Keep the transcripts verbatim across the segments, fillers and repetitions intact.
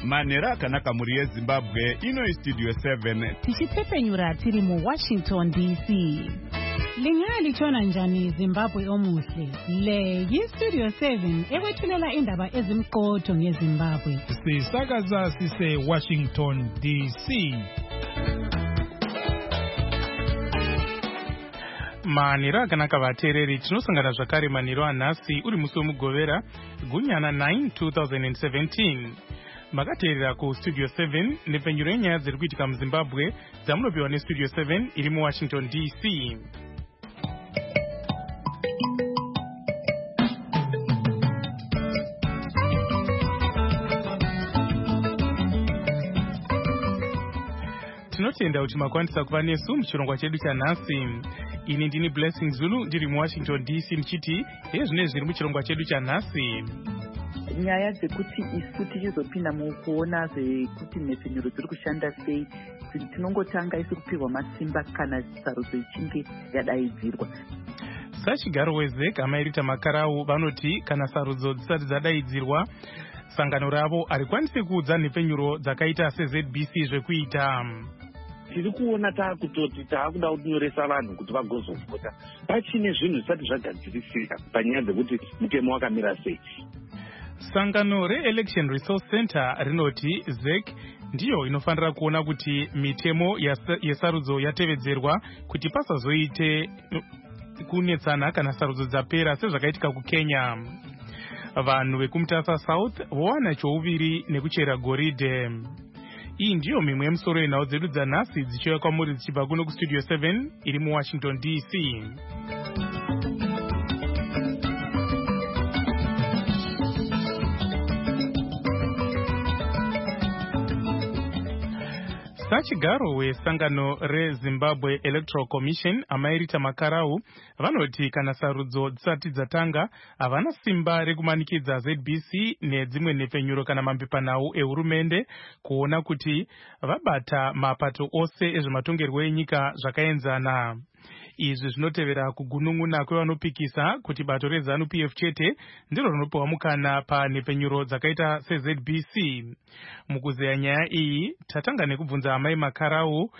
manhero akanaka mhuri yezimbabwe. Ino Studio seven tichitsepenyura tiri mu Washington D C. Lingalitshona njani Zimbabwe omuhle? Le yi-Studio seven ekwethulela indaba ezimqotho ngeZimbabwe. Sisakaza sise Washington D C. Manhero akanaka vateereri, tinosangana zvakare manhero anhasi uri musi wemugovera gunyana nine two thousand seventeen. Makateerera ku Studio seven nepfenyuro yenyaya dziri kuitika muZimbabwe dzamunopiwa neStudio seven iri muWashington D C. Tinotenda kuti makwanisa kuva nesu muchirongwa chedu chanhasi. Ini ndini Blessing Zulu ndiri muWashington D C ndichiti hezvine zviri muchirongwa chedu chanhasi. Nyaya dzekuti isu tichizopinda mukuona zvekuti mhepfenyuro dziri kushanda sei, tinongotanga isu kupiwa masimba kana sarudzo ichinge yadaidzirwa. Sachigaro weZEC amairita Makarau vanoti kana sarudzo dzisati dzadaidzirwa sangano ravo harikwanisi kuudza mhepfenyuro dzakaita seZ B C zvekuita. Tiri kuona taakutoti taakuda kunyoresa vanhu kuti vagozovhota pachine zvinhu zvisati zvagadzirisika panyaya dzekuti mutemo wakamira sei. Sangano re-Election Resource Center rinoti ZEC ndiyo inofanira kuona kuti mitemo yesarudzo yatevedzerwa kuti pasazoite kunetsana kana sarudzo dzapera sezvakaitika kuKenya. Vanhu vekumutasa South vowana chouviri nekuchera goridhe. Iyi ndiyo mimwe yemusoro yenhau dzedu dzanhasi dzichiuya kwamuri dzichibva kuno kuStudio seven iri muWashington D C. Sachigaro wesangano reZimbabwe Electoral Commission amairita Makarau vanoti kana sarudzo dzisati dzatanga havana simba rekumanikidza Z B C nedzimwe nhepfenyuro kana mambipanhau ehurumende kuona kuti vabata mapato ose ezvematongerwo enyika zvakaenzana. Izvi zvinotevera kugunun'una kwevanopikisa kuti bato reZANU P F chete ndiro rinopiwa mukana panhepfenyuro dzakaita seZ B C. Mukuzeya nyaya iyi tatanga nekubvunza amai Makarau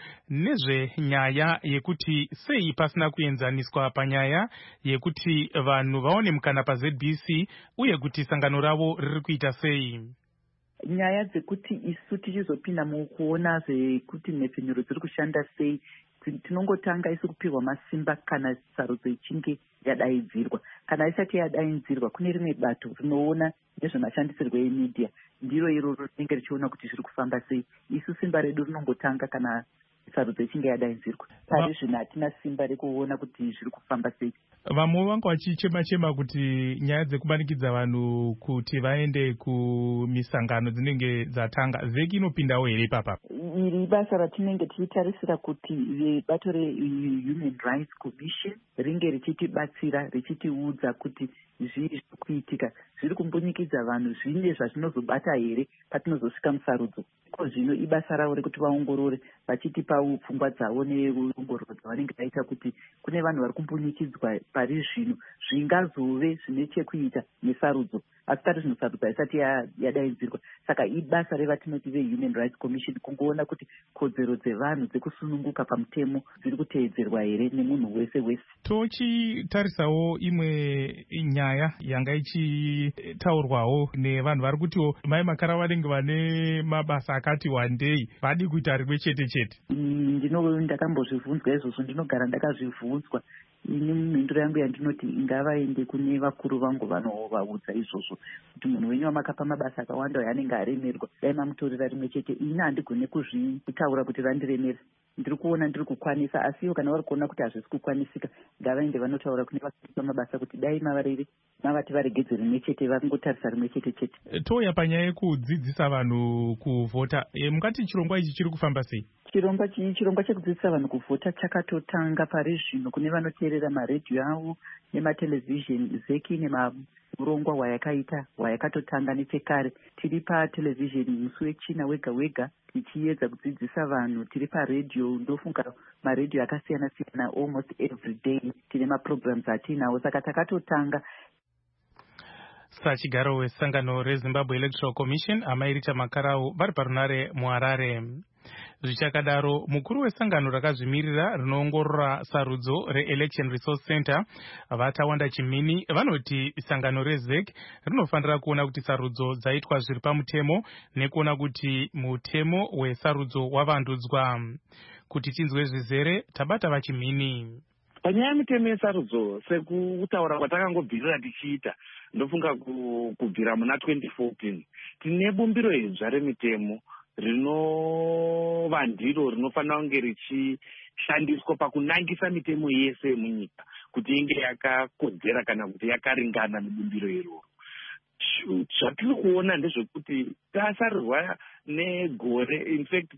nezvenyaya yekuti sei pasina kuenzaniswa panyaya yekuti vanhu vaone mukana paZ B C uye kuti sangano ravo riri kuita sei. Nyaya dzekuti isu tichizopinda mukuona zvekuti mhepfenyuro dziri kushanda sei, tinongotanga isu kupiwa masimba kana sarudzo ichinge yadaidzirwa. Kana isati yadaidzirwa kune rimwe bato rinoona nezvemashandisirwo emedia, ndiro iroro rinenge richiona kuti zviri kufamba sei. Isu simba redu rinongotanga kana sarudzo ichinge yadaidzirwa. Pari zvino hatina simba rekuona kuti zviri kufamba sei. Vamwe vanga vachichema chema kuti nyaya dzekumanikidza vanhu kuti vaende kumisangano dzinenge dzatanga, ZEC inopindawo here ipapa? Iri basa ratinenge tichitarisira kuti vebato reHuman Rights Commission ringe richitibatsira richitiudza kuti zvii zviri kuitika, zviri kumbunyikidza vanhu zvine zvazvinozobata here patinozosvika musarudzo. Ko zvino ibasa ravo rekuti vaongorore vachitipa pfungwa dzavo neongororo dzavanenge vaita kuti kune vanhu vari kumbunyikidzwa pari zvino zvingazove zvine chekuita nesarudzo, asi tari zvino sarudzo haisati yadaidzirwa. Saka ibasa revatinoti veHuman Rights Commission kungoona kuti kodzero dzevanhu dzekusununguka pamutemo dziri kuteedzerwa here nemunhu wese wese. Tochitarisawo imwe nyaya yanga ichitaurwawo nevanhu vari kutiwo mai Makarau vanenge vane mabasa akati wandei vadi kuita rimwe chete chete. Ndino ndakambozvibvunzwa izvozvo, ndinogara ndakazvibvunzwa. Ini mhinduro yangu yandinoti ngavaende kune vakuru vangu vanovaudza izvozvo kuti munhu wenyu wamakapa mabasa akawanda yaanenge aremerwa dai mamutorera rimwe chete. Ini handigone kuzvitaura kuti vandiremere, ndiri kuona ndiri kukwanisa, asi ivo kana vari kuona kuti hazvisi kukwanisika ngavaende vanotaura kune vakapa mabasa kuti dai mavarere mavati varegedze rimwe chete vakungotarisa rimwe chete chete. Touya panyaya yekudzidzisa vanhu kuvhota, e, mungati chirongwa ichi chiri kufamba sei? Chirongwa chirongwa chekudzidzisa vanhu kuvhota chakatotanga pari zvino kune vanoteerera maredhiyo avo nematelevision. ZEC nemurongwa wayakaita wayakatotanga nechekare. Tiri patelevhizheni musi wechina wega wega tichiedza kudzidzisa vanhu, tiri paredhiyo, ndofunga maredhiyo akasiyana siyana almost every day tine maprograms atinawo, saka takatotanga. Sachigaro wesangano reZimbabwe Electoral Commission amairita makarau vari parunare muHarare. Zvichakadaro, mukuru wesangano rakazvimirira rinoongorora sarudzo reElection Resource Center Vatawanda Chimini vanoti sangano reZ E C rinofanira kuona kuti sarudzo dzaitwa zviri pamutemo nekuona kuti mutemo wesarudzo wavandudzwa. Kuti tinzwe zvizere, tabata vaChimini. Panyaya yemitemo yesarudzo sekutaura kwatakangobvira tichiita ndofunga kubvira muna twenty fourteen tine bumbiro idzva remitemo rinova ndiro rinofanira kunge richishandiswa pakunangisa mitemo yese yemunyika kuti inge yakakodzera kana kuti yakaringana nebumbiro iroro. Zvatiri kuona ndezvekuti tasarirwa negore, in fact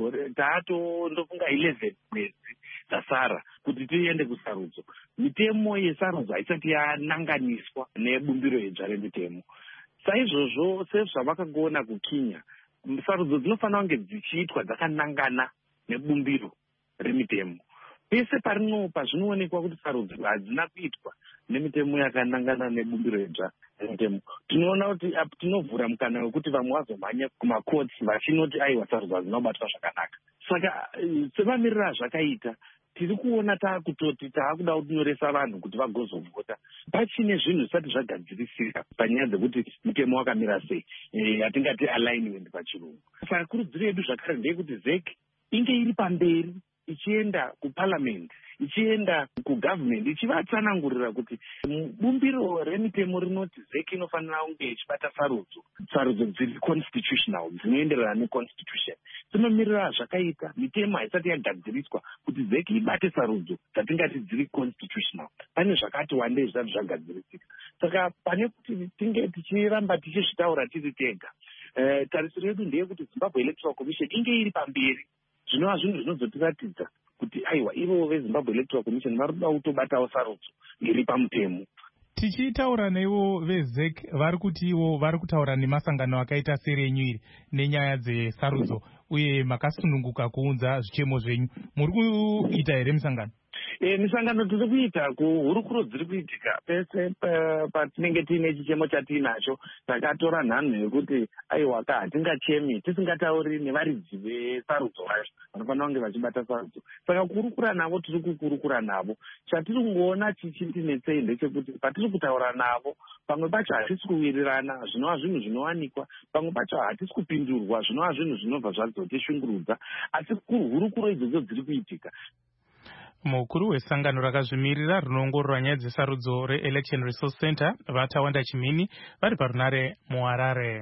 taato ndofunga eleven mwedzi tasara kuti tiende kusarudzo. Mitemo yesarudzo haisati yananganiswa nebumbiro idzva remitemo. Saizvozvo sezvavakagoona kuKenya, sarudzo dzinofanira kunge dzichiitwa dzakanangana nebumbiro remitemo. Pese parinopa zvinoonekwa kuti sarudzo hadzina kuitwa nemitemo yakanangana nebumbiro idzva remitemo. Tinoona kuti tinovhura mukana wekuti vamwe vazomhanya kumakotsi vachinoti aiwa sarudzo hadzina kubatwa zvakanaka. Saka sevamirira zvakaita tiri kuona taakutoti taakuda kunyoresa vanhu kuti vagozovhota pachine zvinhu zvisati zvagadzirisika panyaya dzekuti mutemo wakamira sei, yatingati alignment pachirungu. Saka kurudziro yedu zvakare ndeyekuti Z E C inge iri pamberi ichienda kuparliament, ichienda kugovernment, ichivatsanangurira kuti bumbiro remitemo rinoti Z E C inofanira kunge ichibata sarudzo, sarudzo dziri constitutional, dzinoenderana neconstitution. Tinomirira zvakaita mitemo haisati yagadziriswa kuti Z E C ibate sarudzo dzatingati dziri constitutional. Pane zvakati wandei zvisati zvagadzirisika. Saka pane kuti tinge tichiramba tichizvitaura tiri tega, eh, tarisiro yedu ndeyekuti Zimbabwe Electoral Commission inge iri pamberi. Zvinova zvinhu zvinozotiratidza kuti aiwa ivo veZimbabwe Electoral Commission varikuda kutobatawo sarudzo iri pamutemo. Tichitaura naivo veZ E C vari kuti ivo vari kutaura nemasangano akaita serenyu iri nenyaya dzesarudzo uye makasununguka kuunza zvichemo zvenyu. Muri kuita here misangano? E, misangano tiri kuita kuhurukuro dziri kuitika pese patinenge tiine chichemo chatiinacho. Takatora nhanho yekuti aiwa ka hatingachemi tisingatauri nevaridzi vesarudzo vacho vanofanira kunge vachibata sarudzo. Saka kurukura navo tiri kukurukura navo. Chatiri kungoona chichintinetsei ndechekuti patiri kutaura navo pamwe pacho hatisi kuwirirana, zvinova zvinhu zvinowanikwa, pamwe pacho hatisi kupindurwa, zvinova zvinhu zvinobva zvazotishungurudza, asi hurukuro idzodzo dziri kuitika. Mukuru wesangano rakazvimirira rinoongorora nyaya dzesarudzo reElection Resource Center Vatawanda Chimini vari parunare muHarare.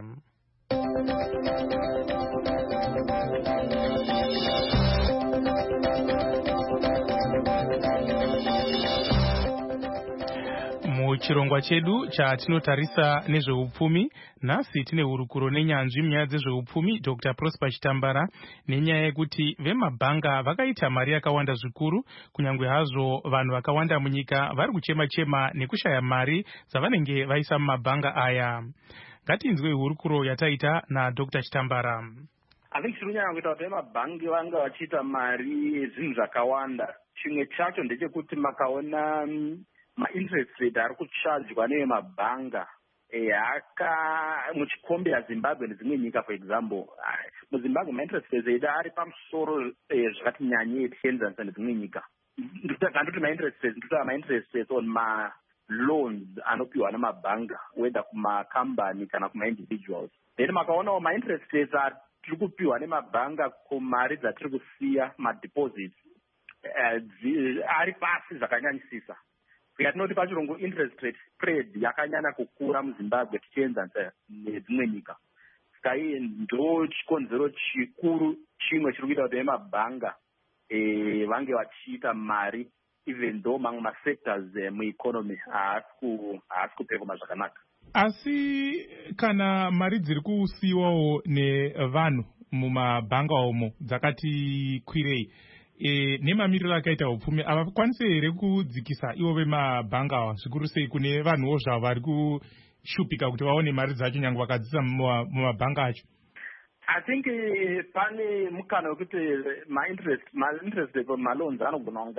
Muchirongwa chedu chatinotarisa nezveupfumi, nhasi tine hurukuro nenyanzvi munyaya dzezveupfumi Doctor Prosper Chitambara nenyaya yekuti vemabhanga vakaita mari yakawanda zvikuru, kunyange hazvo vanhu vakawanda munyika vari kuchema-chema nekushaya mari dzavanenge vaisa mumabhanga aya. Ngatinzwe hurukuro yataita naDoctor Chitambara. Havisi kunyanya kuita kuti vemabhangi vanga vachiita mari yezvinhu zvakawanda. Chimwe chacho ndechekuti makaona ma-interest rate ari kuchajwa nevemabhanga aka muchikombe yaZimbabwe nedzimwe nyika. For example, muZimbabwe ma-interest rate ari pamusoro zvakati nyanyei tichienzanisa nedzimwe nyika. Ndoti ma-interest rate ndotava ma-interest rate on ma-loans anopiwa namabhanga, whether kumakambani kana kuma-individuals. Then makaonawo ma-interest rates atiri kupiwa nemabhanga kumari dzatiri kusiya, ma-deposits, ari pasi zvakanyanyisisa. Yatinoti pachirungu interest rate spread yakanyanya kukura muZimbabwe tichienzanisa nedzimwe nyika. Saka iye ndo chikonzero chikuru chimwe chiri kuita kuti vemabhanga vange vachiita mari even though mamwe masectors mueconomy haasi kupekoma zvakanaka. Asi kana mari dziri kusiyiwawo nevanhu mumabhanga umo dzakati kwirei, E, nemamiriro akaita upfumi havakwanisi here kudzikisa ivo vemabhanga awa zvikuru sei kune vanhuwo zvavo vari kushupika kuti vaone mari dzacho nyange vakadzisa mumabhanga acho? I think pane mukana wekuti ma-interest ma-interest rate on maloans anogona kunge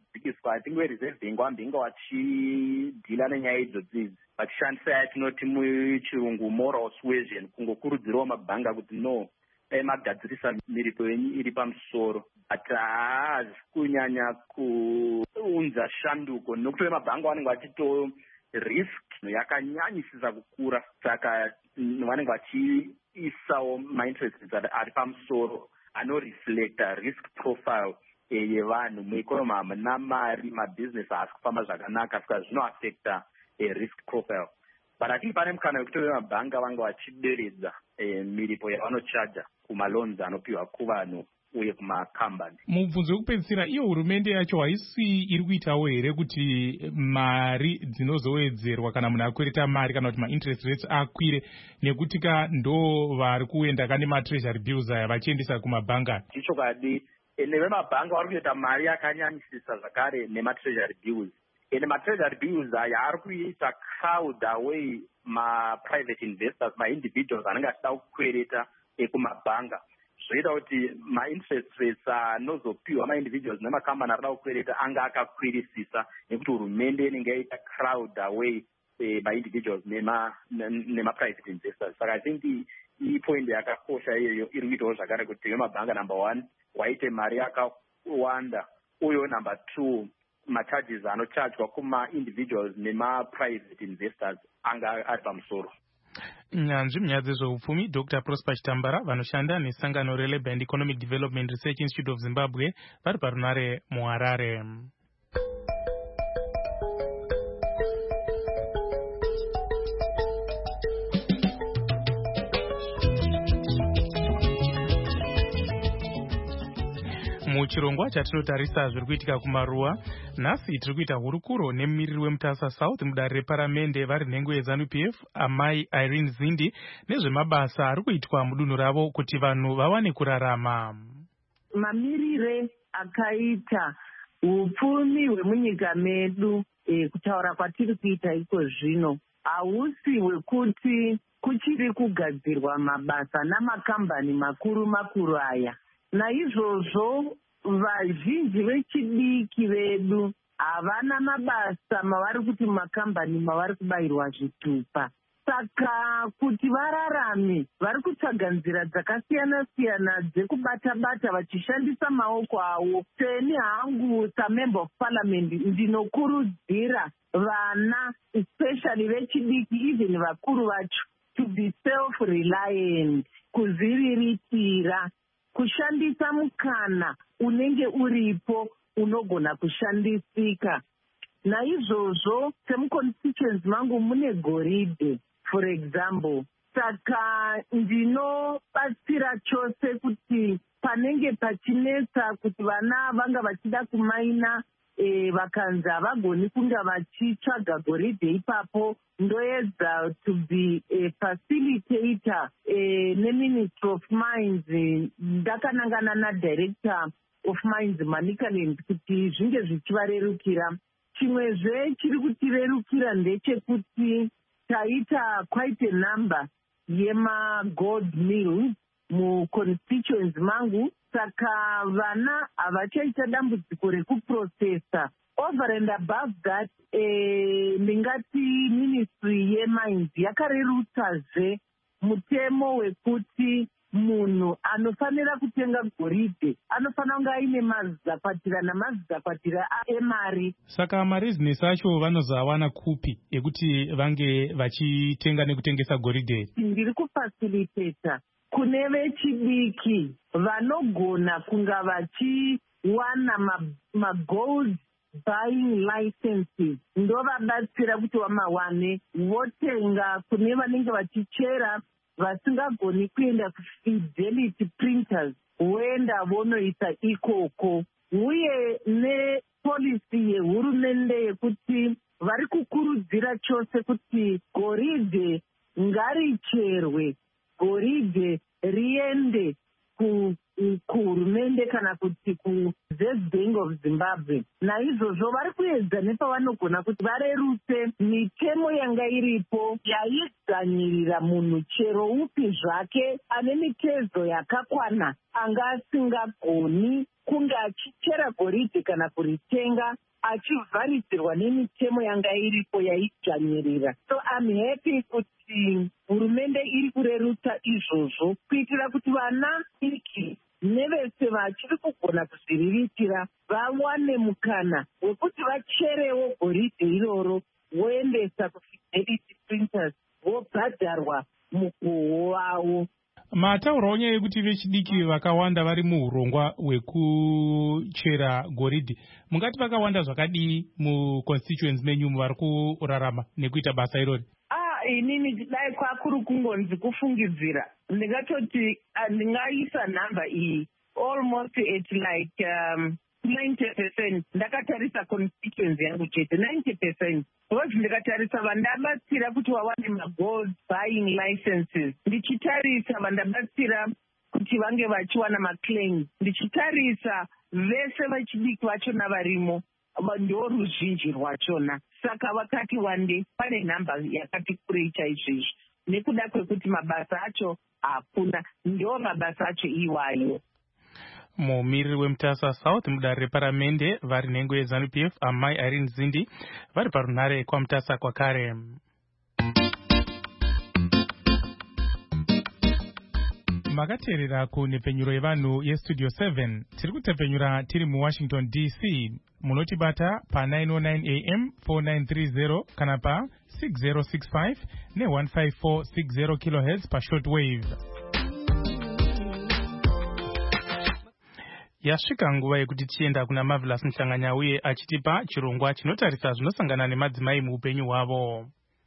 vakadzikiswa I think vereserve bank vambinga vachidhila nenyaya idzodzi idzi vachishandisa yatinoti muchirungu moral suasion, kungokurudzirawo mabhanga kuti no magadzirisa miripo yenyu iri pamusoro but haazi kunyanya kuunza shanduko nokuti vemabhanga vanenge vachito risk yakanyanyisisa kukura, saka vanenge vachiisawo mainterests ari pamusoro anoreflecta risk profile yevanhu mueconomy. Hamuna mari, mabhizinesi haasi kufamba zvakanaka, saka zvinoaffecta risk profile. But I think pane mukana wekuti vemabhanga vanga vachideredza miripo yavanochaja kumaloans anopiwa kuvanhu uye kumakambani. Mubvunzo wekupedzisira, iyo hurumende yacho haisi iri kuitawo here kuti mari dzinozowedzerwa kana munhu akwereta mari kana kuti mainterest rates akwire, nekuti ka ndo vari kuenda kane matreasury bills aya vachiendesa kumabhanga? Zvichokwadi, nevemabhanga vari kuita mari yakanyanyisisa zvakare nematreasury bills. Ene matreasury bills aya ari kuita crowd away maprivate investors, maindividuals anenge achida kukwereta kumabhanga. Zvoita kuti mainterest rates anozopiwa maindividuals nemakambani arida kukwereta anga akakwirisisa, nekuti hurumende inenge yaita crowd away maindividuals nemaprivate investors. Saka I think ipoint yakakosha iyoyo iri kuitawo zvakare kuti vemabhanga number one waite mari yakawanda, uyewo number two macharges anochargwa kuma-individuals nema-private investors anga ari pamusoro. Nyanzvi munyaya dzezveupfumi, Doctor Prosper Chitambara vanoshanda nesangano reLabour and Economic Development Research Institute of Zimbabwe vari parunare muHarare. Muchirongwa chatinotarisa zviri kuitika kumaruwa, nhasi tiri kuita hurukuro nemumiriri weMutasa South mudare reparamende vari nhengo yeZANU P F amai Irene Zindi nezvemabasa ari kuitwa mudunhu ravo kuti vanhu vawane kurarama. Mamirire akaita upfumi hwemunyika medu e, kutaura kwatiri kuita iko zvino hausi hwekuti kuchiri kugadzirwa mabasa namakambani makuru makuru aya. Naizvozvo vazhinji vechidiki vedu havana mabasa mavari kuti makambani mavari kubayirwa zvitupa. Saka kuti vararame vari kutsvaga nzira dzakasiyana siyana dzekubata-bata vachishandisa maoko avo. Seni hangu samember of parliament ndinokurudzira vana especially vechidiki even vakuru vacho to be self-reliant, kuzviriritira, kushandisa mukana unenge uripo unogona kushandisika. Naizvozvo semuconstituency mangu mune goridhe for example. Saka ndinobatsira chose kuti panenge pachinetsa kuti vana vanga vachida kumaina e, vakanzi havagoni kunga vachitsvaga goridhe ipapo, ndoedza to be a facilitator e, neministry of mines. Ndakanangana nadirector of mines Manicaland kuti zvinge zvichivarerukira. Chimwezve chiri kutirerukira ndechekuti taita quite a number yema-gold mills muconstituency mangu, saka vana havachaita dambudziko rekuprocessa. Over and above that, ndingati eh, ministry yemines yakarerutsazve mutemo wekuti munhu anofanira kutenga goridhe anofanira kunge aine mazizakwatira namazizakwatira emari. Saka marezinesi acho vanozowana kupi ekuti vange vachitenga nekutengesa goridhe? Ndiri kufacilitata kune vechidiki vanogona kunga vachiwana magold buying licenses, ndovabatsira kuti vamawane votenga. Kune vanenge vachichera vasingagoni kuenda kufidelity printers, voenda vonoisa ikoko. Uye nepolisi yehurumende yekuti vari kukurudzira chose kuti goridhe ngaricherwe, goridhe riende kuhurumende kana kuti kuReserve Bank of Zimbabwe. Naizvozvo vari kuedza nepavanogona kuti vareruse mitemo yanga iripo yaiganyirira munhu chero upi zvake ane mitezo yakakwana anga asingagoni kunge achichera goridhe kana kuritenga achivharidzirwa nemitemo yanga iripo yaidzvanyirira. So I'm happy kuti hurumende iri kurerutsa izvozvo kuitira kuti vana iki nevese vachiri kugona kuzviriritira vawane mukana wekuti vacherewo goridhe iroro voendesa kufidelity printers vobhadharwa mukuwo wavo. Mataurawo nyaya yekuti vechidiki vakawanda vari muurongwa hwekuchera goridhe. Mungati vakawanda zvakadii muconstituency menyu vari kurarama nekuita basa irori? Ah, inini dai kwakuri kungonzi kufungidzira. Ndingatoti ndingaisa nhamba iyi almost at like um, ninety percent. Ndakatarisa constituency yangu chete ninety percent. Because ndikatarisa vandabatsira kuti vawane magold buying licenses. Ndichitarisa vandabatsira kuti vange vachiwana maclaims. Ndichitarisa vese vechidiki vachona varimo ndo ruzhinji rwachona. Saka vakati wande pane nhamba yakati kurei chaizvizvi. Nekuda kwekuti mabasa acho hakuna, ndo mabasa acho iwayo. Mumiriri weMutasa South mudare reparamende vari nhengo yeZANU P F Amai Irene Zindi vari parunhare kwaMutasa kwakare. Makateerera kunhepfenyuro yevanhu yestudio seven. Tiri kutepfenyura tiri muWashington D C. Munotibata pa nine oh nine A M four nine three zero kana pa six zero six five ne one five four six zero kilohertz pa shortwave. Yasvika nguva yekuti tienda kuna Marvelous Mhlanganya uye achitipa chirongwa chinotarisa zvinosangana nemadzimai muupenyu hwavo.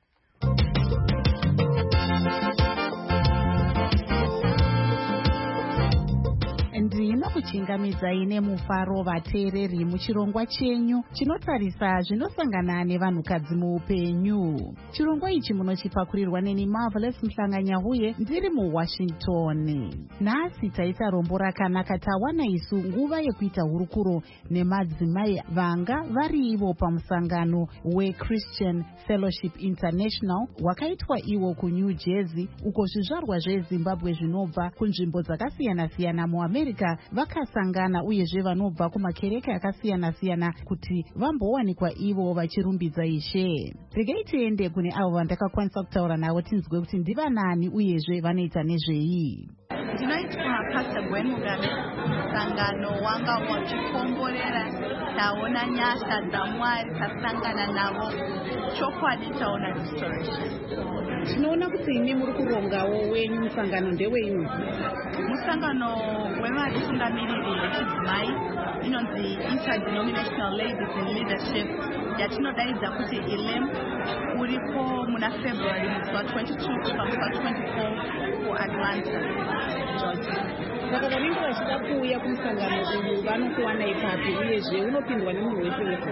Ndinokuchingamidzai nemufaro vateereri muchirongwa chenyu chinotarisa zvinosangana nevanhukadzi muupenyu. Chirongwa ichi munochipakurirwa neni Marvelous Mhlanganya uye ndiri muWashington. Nhasi taita rombo rakanaka tawana isu nguva yekuita hurukuro nemadzimai vanga vari ivo pamusangano weChristian Fellowship International wakaitwa iwo kuNew Jersey, uko zvizvarwa zveZimbabwe zvinobva kunzvimbo dzakasiyana-siyana muAmerica vakasangana uyezve vanobva kumakereke akasiyana-siyana kuti vambowanikwa ivo vachirumbidza Ishe. Regai tiende kune avo vandakakwanisa kutaura navo tinzwe kuti ndivanani uyezve vanoita nezvei. Ndinoitwa Pastor Gwen Mugabe, sangano wanga wachikomborera taona nyasha dzaMwari tasangana navo, chokwadi taona restoration. Tinoona kuti imi muri kurongawo wenyu musangano ndewenyu. Musangano wevaitungamiriri vechidzimai inonzi Interdenominational Ladies in Leadership yatinodaidza kuti I L E M, uripo muna February musi wa twenty-two kusvika musi wa twenty-four kuAtlanta, Georgia. Saka vanenge vachida kuuya kumusangano uyu vanokuwana ipapi uyezve unopindwa nemunhu wese wese?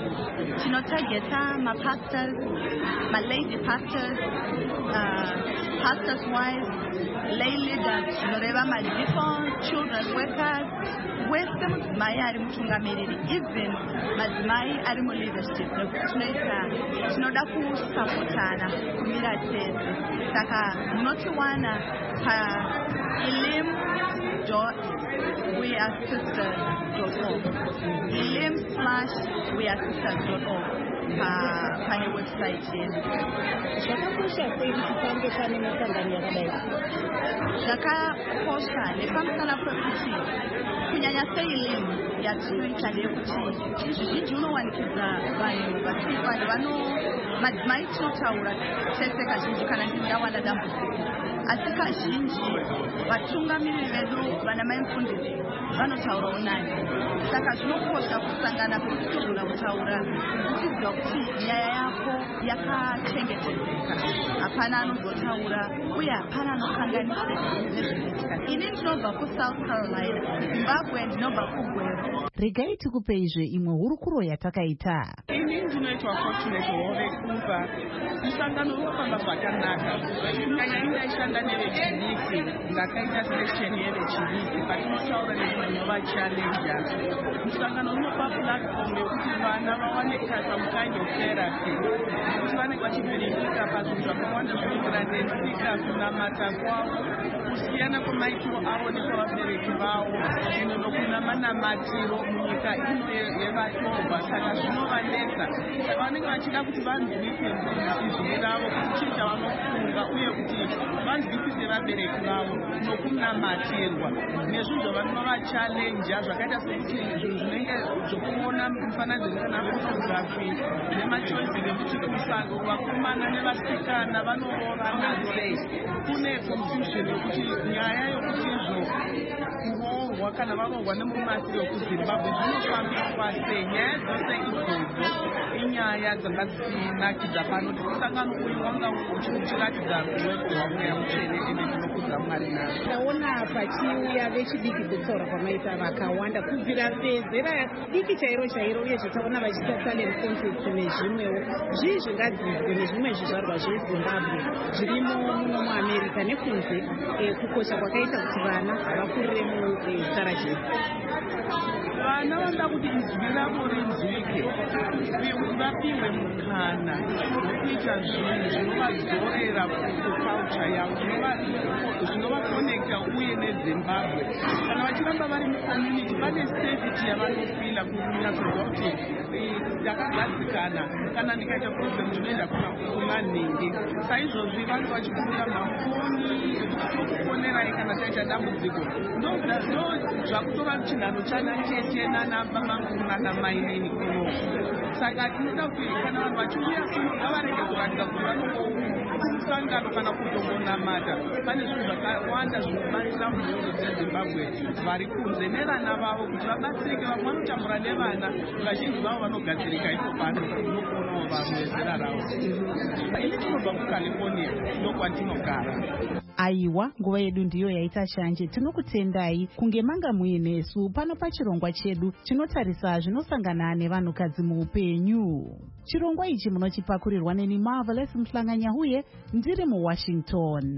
Tinotageta mapastors, malady pastors, uh, pastors wives, lay leaders, zvinoreva madeacons, children's workers, wese mudzimai ari mutungamiriri, even madzimai ari muleadership. Nekuti tinoita tinoda kusapotana kumira tese. Saka munotiwana pa I L E M dot we are sisters dot org, I L E M slash we are sisters dot org pane website yedu. Zvakakosha sei kuti pange pane misangano yakadai? Zvakakosha nepamusana pekuti kunyanya sei I L E M yatinoita ndeyekuti zvizhinji unowanikidza vanhu vanhu vano madzimai tinotaura tese kazhinji kana ndingawanda dambudziko, asi kazhinji vatungamiriri vedu vana mai mufundisi vanotaurawo nani. Saka zvinokosha kusangana kuti togona kutaura uchiziva kuti nyaya yako yakachengetedzeka, hapana anozotaura uye hapana anokanganisa nezvinoitika. Ini ndinobva kuSouth Carolina, Zimbabwe ndinobva kuGweru. Regai tikupeizve imwe hurukuro yatakaita. Ini ndinoitwa Fortunate Hove kubva musangano unofamba zvakanaka. Kunyanya ndaishanda nevechidiki, ndakaita selection yevechidiki, but unotaura nezvinova-challenja. Musangano unopa platform yekuti vana vawane some kind of therapy, kuti vanenge vachivhiringika pazvinhu zvakawanda zvinoenderana netsika, kunamata kwavo, kusiyana kwemaitiro avo nekwavabereki vavo, zvino nokunamanamatiro munyika ino yevatorwa. Saka zvinovanetsa, saka vanenge vachida kuti vanzwise izwi ravo, kuti chii chavanofunga, uye kuti vanzwisise vabereki vavo nokunamatirwa nezvinhu zvavanova-challenja zvakaita sekuti zvinhu zvinenge zvokuona mufananidzo kana photography nemachoice ekuti kusango vakomana nevasikana vanorovana sei. Kune confusion yokuti nyaya yokuti izvo kuroorwa kana varoorwa nemumasiri wekuzimbabwe zvinofambiswa sei. Nyaya dzose idzodzo inyaya dzanga dzichinakidza pano kuti musangano uyu wanga uchiratidza ruweko rwamweya mutsvene ende tinokudza Mwari nazvo. Taona pachiuya vechidiki kutaura kwamaita vakawanda kubvira vezera diki chairo chairo, uye zvataona vachiita talent contest nezvimwewo. Zvii zvingadzizwe nezvimwe zvizvarwa zvezimbabwe zvirimo muno muamerica nekunze, kukosha kwakaita kuti vana vakurire mutarajeri? Vana vanoda kuti izwi ravo rinzwike uye kuti vapihwe mukana wekuita zvinhu zvinovadzorera kuculture yavo, zvinovakonekta uye nezimbabwe. Kana vachiramba vari mucommunity vane safety yavanofila kunyatsodza kuti ndakagadzikana, kana ndikaita problem zvinoenda kunga nhingi. Saizvozvi vanhu vachikunda mafoni ekufonerai kana taita dambudziko, ndo zvakutova chinhano chana chete nanamamainini kuno. Saka tinoda kuti kana vanhu vachiuya kuno ngavarege kuratidza kuti vanomusangano kana kutongonamata. Pane zvinhu zvakawanda zvinobatsira mhuri dzezimbabwe vari kunze nevana vavo kuti vabatsirike. Vamwe vanotambura nevana, vazhinji vavo vanogadzirika ipo pano nokuonawo vamwe vezera ravo. Ini tinobva kuCalifornia, ndokwatinogara. Aiwa, nguva yedu ndiyo yaita shanje. Tinokutendai kunge manga muinesu pano pachirongwa chedu chinotarisa zvinosangana nevanhukadzi muupenyu. Chirongwa ichi munochipakurirwa neni Marvelous Mhlanganyahuye, ndiri muWashington.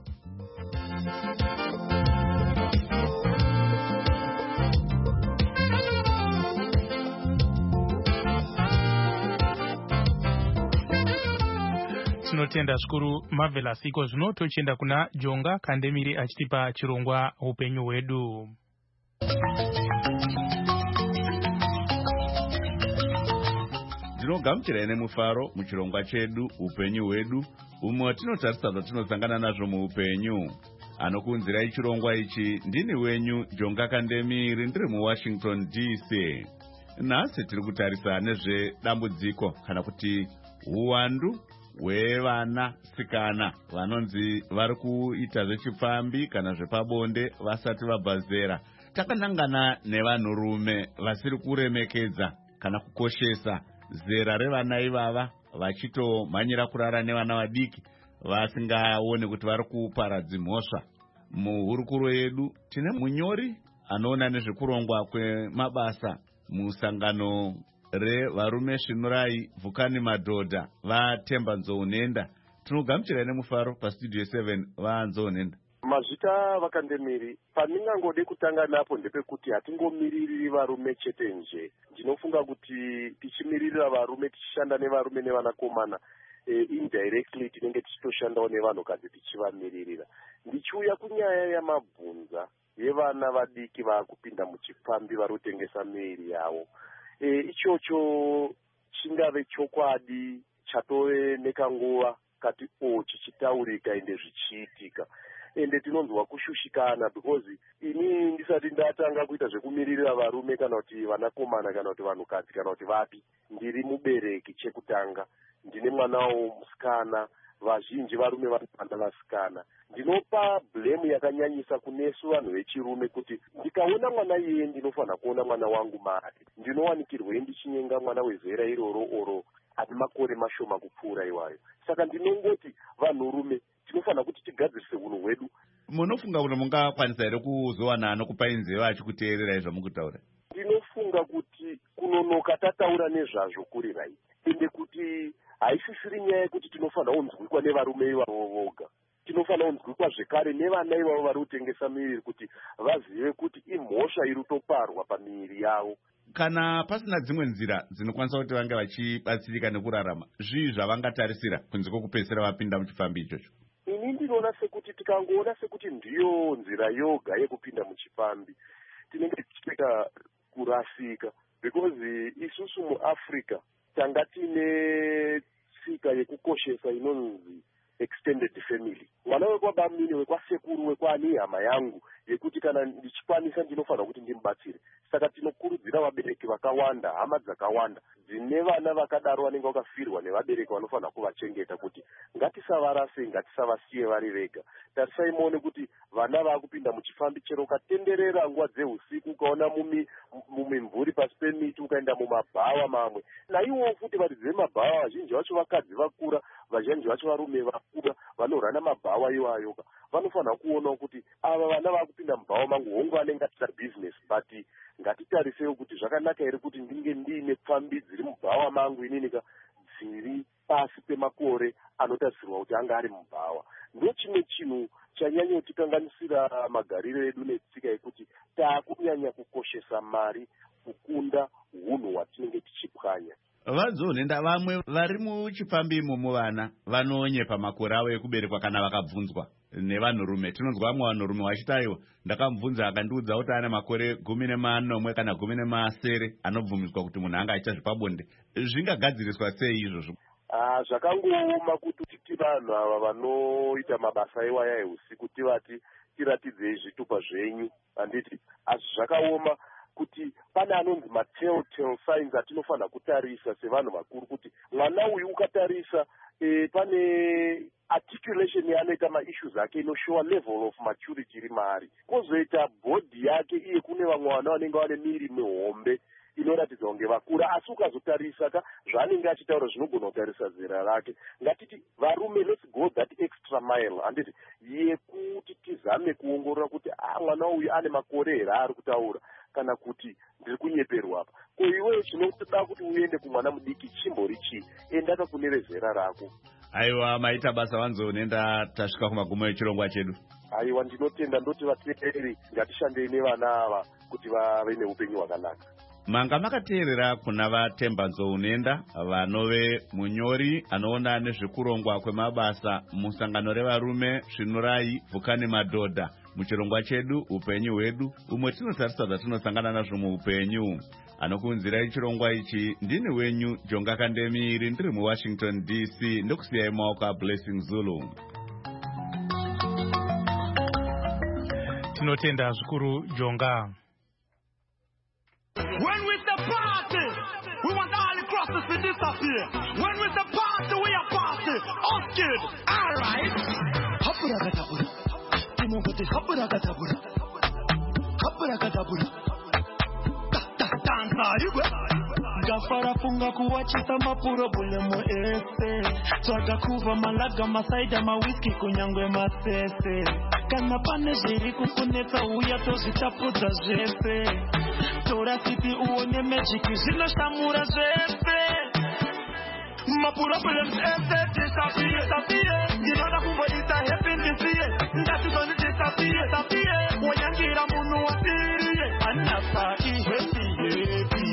Tinotenda zvikuru Marvelous. Iko zvino tochienda kuna Jonga Kandemiri achitipa chirongwa upenyu hwedu. Ndinogamuchirai nemufaro muchirongwa chedu upenyu hwedu, umwe watinotarisa zvatinosangana nazvo muupenyu. Anokuunzirai chirongwa ichi ndini wenyu Jonga Kandemiri, ndiri muWashington D C. Nhasi tiri kutarisa nezvedambudziko kana kuti uwandu hwevana sikana vanonzi vari kuita zvechipfambi kana zvepabonde vasati vabva zera. Takanangana nevanhurume vasiri kuremekedza kana kukoshesa zera revana ivava, vachitomhanyira kurara nevana vadiki vasingaoni kuti vari kuparadza mhosva. Muhurukuro yedu tine munyori anoona nezvekurongwa kwemabasa musangano revarume svinurai vhukani madhodha vaTemba Nzounenda. Tinogamuchirai nemufaro pastudio seven vaNzounenda. Mazvita Vakandemiri, pandingangode kutanga napo ndepekuti hatingomiriri varume chete nje. Ndinofunga kuti tichimiririra varume, tichishanda nevarume nevanakomana, e, indirectly tinenge tichitoshandawo nevanhukadzi tichivamiririra. Ndichiuya kunyaya yamabvunza yevana vadiki vaakupinda muchipfambi vari kutengesa miviri yavo. E, ichocho chingave chokwadi chatove nekanguva kati o chichitaurika ende zvichiitika. Ende tinonzwa kushushikana because ini ndisati ndatanga kuita zvekumiririra varume kana kuti vanakomana kana kuti vanhukadzi kana kuti vapi, ndiri mubereki chekutanga, ndine mwanawo musikana, vazhinji varume vanopanda vasikana. Ndinopa blame yakanyanyisa kunesu vanhu vechirume kuti ndikaona mwana iye ndinofanira kuona mwana wangu mari, ndinowanikirwe ndichinyenga mwana wezera iroro oro ane makore mashoma kupfuura iwayo. Saka ndinongoti vanhurume tinofanira kuti tigadzirise unhu hwedu. Munofunga kuti mungakwanisa here kuzowana nokupai nzeve achikuteerera izvo mukutaura? Ndinofunga kuti kunonoka tataura nezvazvo kuri rai, ende kuti haisisiri nyaya yekuti tinofanira kunzwikwa nevarume ivavo voga. tinofanira kunzwikwa zvekare nevana ivavo vari kutengesa miviri kuti vazive kuti imhosva iri kutoparwa pamiviri yavo. Kana pasina dzimwe nzira dzinokwanisa kuti vange vachibatsirika nekurarama, zvii zvavangatarisira kunze kwokupedzisira vapinda muchifambi ichocho? Ini ndinoona sekuti tikangoona sekuti ndiyo nzira yoga yekupinda muchifambi tinenge tichipeka kurasika, because isusu muAfrica tanga tine tsika yekukoshesa inonzi extended family. Mwana wekwabamini, wekwasekuru, wekwani hama yangu, yekuti kana ndichikwanisa ndinofanira kuti ndimubatsire. Saka tinokurudzira vabereki vakawanda, hama dzakawanda dzine vana vakadaro vanenge vakafirwa nevabereki vanofanira kuvachengeta, kuti ngatisavarase, ngatisavasiye vari vega. Tarisai muone kuti vana vakupinda muchifambi, chero ukatenderera nguva dzeusiku ukaona mumimvuri pasi pemiti ukaenda mumabhawa mamwe, naiwo futi varidzi vemabhawa vazhinji vacho vakadzi vakura, vazhinji vacho varume vakura vanorana mabhawa iwayo, vanofanira kuonawo kuti ava vana vakupinda mubhawa mangu hongu vanenge atita business, but ngatitarisewo kuti zvakanaka here kuti ndinge ndiine pfambi dziri mubhawa mangu ininika dziri pasi pemakore anotarisirwa kuti anga ari mubhawa. Ndo chimwe chinhu chanyanya kutikanganisira magariro edu netsika yekuti taakunyanya kukoshesa mari kukunda hunhu hwatinenge tichipwanya. Vadzonenda vamwe vari muchifambi imomo vana vanonyepa makore avo ekuberekwa kana vakabvunzwa nevanhurume. Tinonzwa vamwe vanhurume vachitaiwa, ndakamubvunza akandiudza kuti ane makore gumi nemanomwe kana gumi nemasere anobvumidzwa kuti munhu anga achiita zvepabonde. Zvingagadziriswa sei izvozvo? Ah, zvakangooma kuti titi vanhu ava vanoita mabasa iwaya eusiku tivati tiratidzei zvitupa zvenyu, handiti asi zvakaoma kuti pane anonzi ma-telltale signs atinofanira kutarisa sevanhu vakuru, kuti mwana uyu ukatarisa e, pane articulation yaanoita ma-issues ake inoshowa level of maturity iri maari. Kozoita body yake iye kune vamwe vana vanenge vane miri mihombe inoratidza kunge vakura, asi ukazotarisa ka zvaanenge achitaura zvinogona kutarisa zera rake. Ngatiti varume, let's go that extra mile, handiti yekuti tizame kuongorora kuti ah, mwana uyu ane makore here ari kutaura kana kuti ndiri kunyeperwa apa. Ko iwe chinotoda kuti uende kumwana mudiki chimbori chii, enda kakune zera rako. Aiwa, maita basa vanzonenda tasvika kumagumo echirongwa chedu. Aiwa, ndinotenda ndoti vateereri ngatishandei nevana ava kuti vave neupenyu hwakanaka. Manga makateerera kuna vatemba nzounenda vanove munyori anoona nezvekurongwa kwemabasa musangano revarume Svinurai Vhukani Madhodha muchirongwa chedu upenyu hwedu, umwe tinotarisa zvatinosangana nazvo muupenyu. Anokunzirai chirongwa ichi ndini wenyu Jonga Kandemiri, ndiri muWashington D C, ndokusiyai maoko aBlessing Zulu. Tinotenda zvikuru Jonga. When we the party, we want all the crosses to disappear. When we the party, we are party. Us kid, alright. Hapuragatabura, Timothy Hapuragatabura, Hapuragatabura. Danza, you go. Gafara funga kuwachisa mapuro bule mo ese. Twaga kuva malaga masaida ma whisky kunyangwe masese. Kana pane jiri kukuneta uya tozitapuza jefe. Tora city uone magic zino shamura jefe. Mapuro bule ese disappear, disappear. Ginona kumbo ita happen this year. Ndati gonna disappear, disappear. Wayangira munu wasiriye. Anapa i happy happy.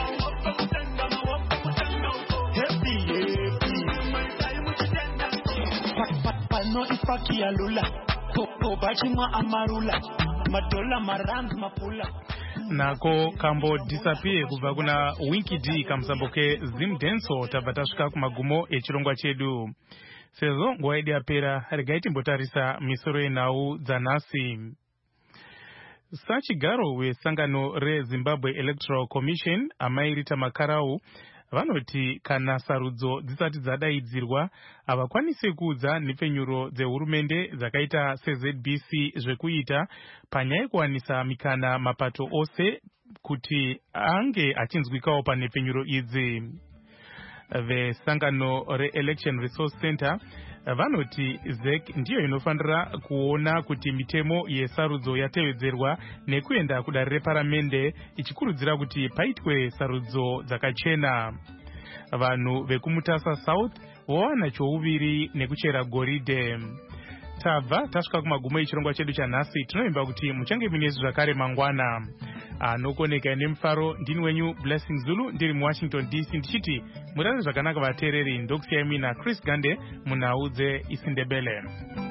No ifaki alula ko bachima amarula madola marand mapula nako kambo disappear kubva kuna Winky D kamsamboke Zim Denso. Tabva tasvika kumagumo echirongwa chedu. Sezvo nguva yedu yapera, regai timbotarisa misoro yenhau dzanhasi. Sachigaro wesangano reZimbabwe Electoral Commission amairita makarau vanoti kana sarudzo dzisati dzadaidzirwa havakwanisi kuudza nhepfenyuro dzehurumende dzakaita seZ B C zvekuita panyaya yekuwanisa mikana mapato ose kuti ange achinzwikawo panhepfenyuro idzi. Vesangano reElection Resource Center vanoti Z E C ndiyo inofanira kuona kuti mitemo yesarudzo yatevedzerwa nekuenda kudare reparamende, ichikurudzira kuti paitwe sarudzo dzakachena. Vanhu vekumutasa South vowana chouviri nekuchera goridhe. tabva tasvika kumagumo echirongwa chedu chanhasi. Tinoimba kuti muchange minesu zvakare mangwana anokoneka nemufaro. Ndini wenyu Blessing Zulu ndiri muWashington D C ndichiti murare zvakanaka vateereri. Ndokusiyai mina Chris Gande munhau dzeIsindebele.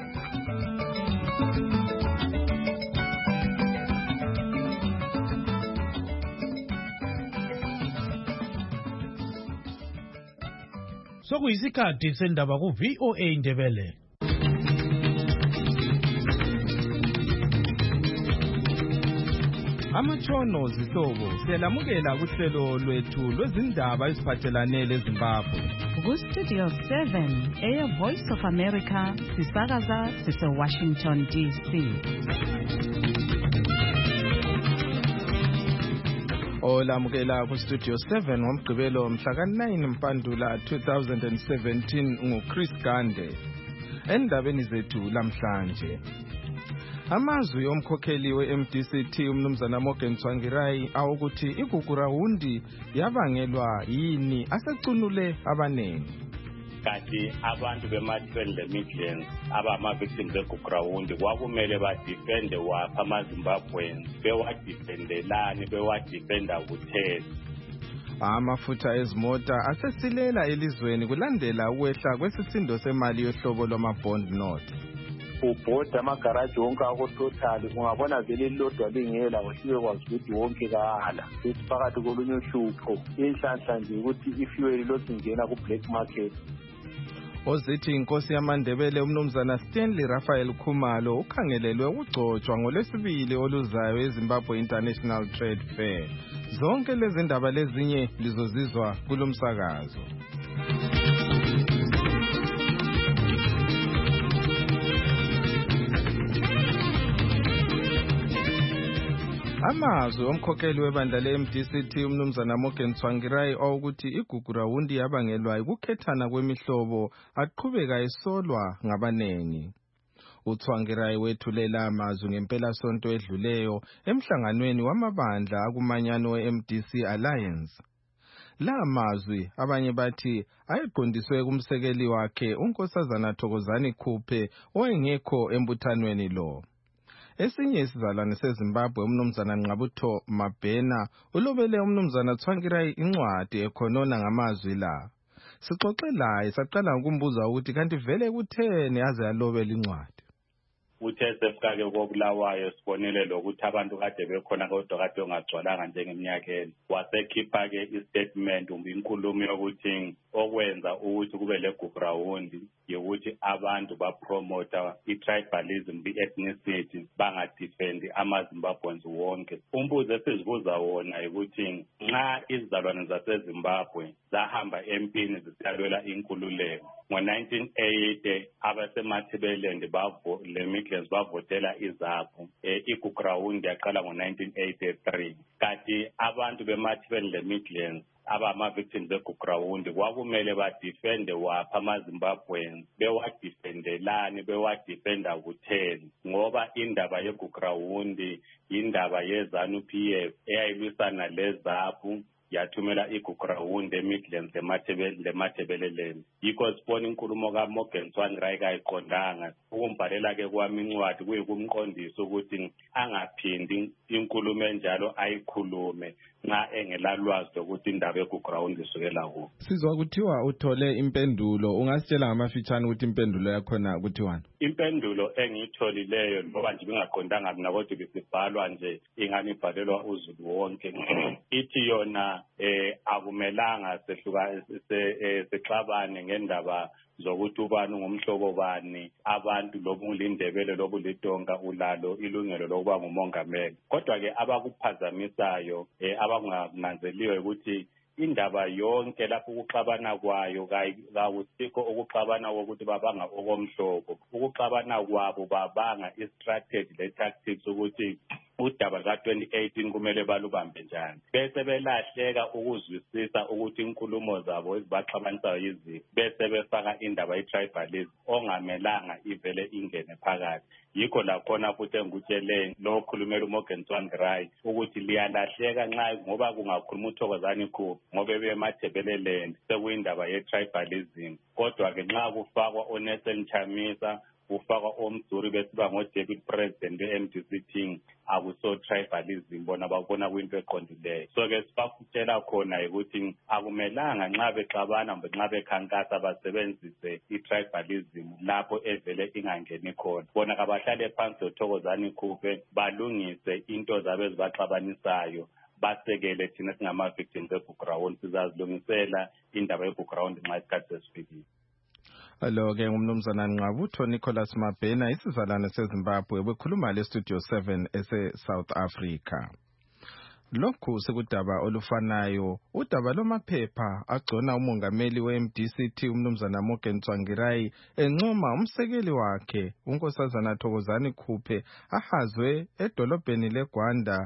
Sokuyisikhathi sendaba ku V O A Indebele. Amatshono zihlobo siyalamukela kuhlelo lwethu lwezindaba eziphathelane leZimbabwe. Ku-Studio seven, Air Voice of America, sisakaza sise-Washington D C. Olamukela ku-Studio seven ngomgqibelo mhla ka nine Mpandula two thousand seventeen nguChris Gande. Endabeni zethu lamhlanje, amazwi omkhokheli we-M D C T umnumzana Morgan Tsvangirai awukuthi igugurawundi yabangelwa yini asecunule abanengi. Kanti abantu bemathweni Midlands abama-victims egugurawundi kwakumele badifende wapha amaZimbabweans, bewadifendelani bewadifenda kuthela. Amafutha ezimota asesilela elizweni kulandela ukwehla kwesisindo semali yohlobo lwama-bond note. Ubhoda amagaraji wonke akototal ungabona vele lilodwa lingela wasiwe kwazi ukuthi wonke kahala futhi phakathi kolunye uhlupho inhlanhla nje ukuthi ifuel lokhu ingena ku-black market. Ozithi inkosi yamaNdebele umnumzana Stanley Raphael Khumalo ukhangelelwe ukugcotshwa ngolwesibili oluzayo eZimbabwe International Trade Fair. Zonke lezi ndaba lezinye lizozizwa kulomsakazo. Amazwi omkhokheli webandla le-M D C T umnumzana Morgan Tsvangirai awukuthi igugurawundi yabangelwa ukukhethana kwemihlobo aqhubeka esolwa ngabanengi. uTsvangirai wethulela amazwi ngempelasonto edluleyo emhlanganweni wamabandla akumanyano we-M D C Alliance. La amazwi abanye bathi ayeqondiswe kumsekeli wakhe unkosazana Thokozani Khuphe owengekho embuthanweni lo. Esinye isizalwane seZimbabwe umnumzana Nqabutho Mabhena ulobele umnumzana Tsvangirai incwadi ekhonona ngamazwi la. Sixoxe laye saqala ukumbuza ukuthi kanti vele kutheni aze alobele incwadi. Uthe sefika-ke kobulawayo sibonile lokuthi abantu kade bekhona kodwa kade ongagcwalanga njengeminyakeni. Wasekhipha-ke istatement inkulumo yokuthi okwenza ukuthi kube legugurawundi yokuthi abantu bapromota i-tribalism, i-ethnicity, bangadifendi amaZimbabweans wonke. Umbuzo esizibuza wona ukuthi nxa izizalwane zaseZimbabwe zahamba empini zisitalwela inkululeko ngo-nineteen eighty abasemathebeleland le Midlands bavotela izapho e, igugurawundi yaqala ngo-nineteen eighty-three. Kanti abantu bemathebeleland le Midlands abama-victims egugurawundi kwakumele badifende wapha amaZimbabweans, bewadifendelani bewadifenda kutheni, ngoba indaba yegugurawundi indaba ye-ZANU P F eyayilwisana lezapho yathumela igugurawundi eMidlands lemathebeleleni. Yikho sibona inkulumo kaMorgan Tsvangirai kayiqondanga. Ukumbhalela-ke kwami incwadi kuyikumqondisa ukuthi angaphindi inkulumo enjalo ayikhulume nxa engelalwazi lokuthi indaba yegugurawundi isukela kuphi. Sizwa kuthiwa uthole impendulo, ungasitshela ngamafitshane ukuthi impendulo yakhona kuthiwani? Impendulo engiyitholileyo ngoba nje bingaqondanga mina kodwa bisibhalwa nje ingani ibhalelwa uzulu wonke ithi yona eh akumelanga sehluka sexabane ngendaba zokuthi ubani ngomhlobo bani, abantu lobulindebele lobulitonga ulalo ilungelo lokuba ngumongameli. Kodwa ke abakuphazamisayo eh abangananzeliyo ukuthi indaba yonke lapho ukuxabana kwayo kawusikho ukuxabana ukuthi babanga okomhlobo. Ukuxabana kwabo babanga istrategy le tactics ukuthi udaba ka twenty eighteen kumele balubambe njani, bese belahleka ukuzwisisa ukuthi inkulumo zabo ezibaxabanisayo yiziphi, bese befaka indaba ye-tribalism ongamelanga ivele ingene phakathi. Yikho lakhona futhi engikutshele lo okhulumela uMorgan Tsvangirai ukuthi liyalahleka nxa ngoba kungakhuluma uThokozani Khuphe ngoba bemathebeleleni sekuyindaba ye-tribalism. Kodwa ke nxa kufakwa uNelson Chamisa, ufakwa omduri besiba ngo-deputy president be-M D C T akuso-tribalism bona babona kwinto eqondileyo. So-ke sibafutshela khona ukuthi akumelanga nxa bexabana mbe nxa bekhankasa basebenzise i-tribalism lapho evele ingangeni khona. Bona kabahlale phansi loThokozani Khuphe balungise into zabo ezibaxabanisayo, basekele thina singama-victims eBukrawound, sizazilungisela indaba yeBukrawound nxa isikhathi sesifikile. Alo-ke ngumnumzana Nqabutho Nicholas Mabhena, isizalwane seZimbabwe, bekhuluma le-Studio seven ese-South Africa. Lokhu sekudaba olufanayo, udaba lomaphepha agcona umongameli we-M D C T umnumzana Morgan Tsvangirai encoma umsekeli wakhe unkosazana Thokozani Khuphe ahazwe edolobheni leGwanda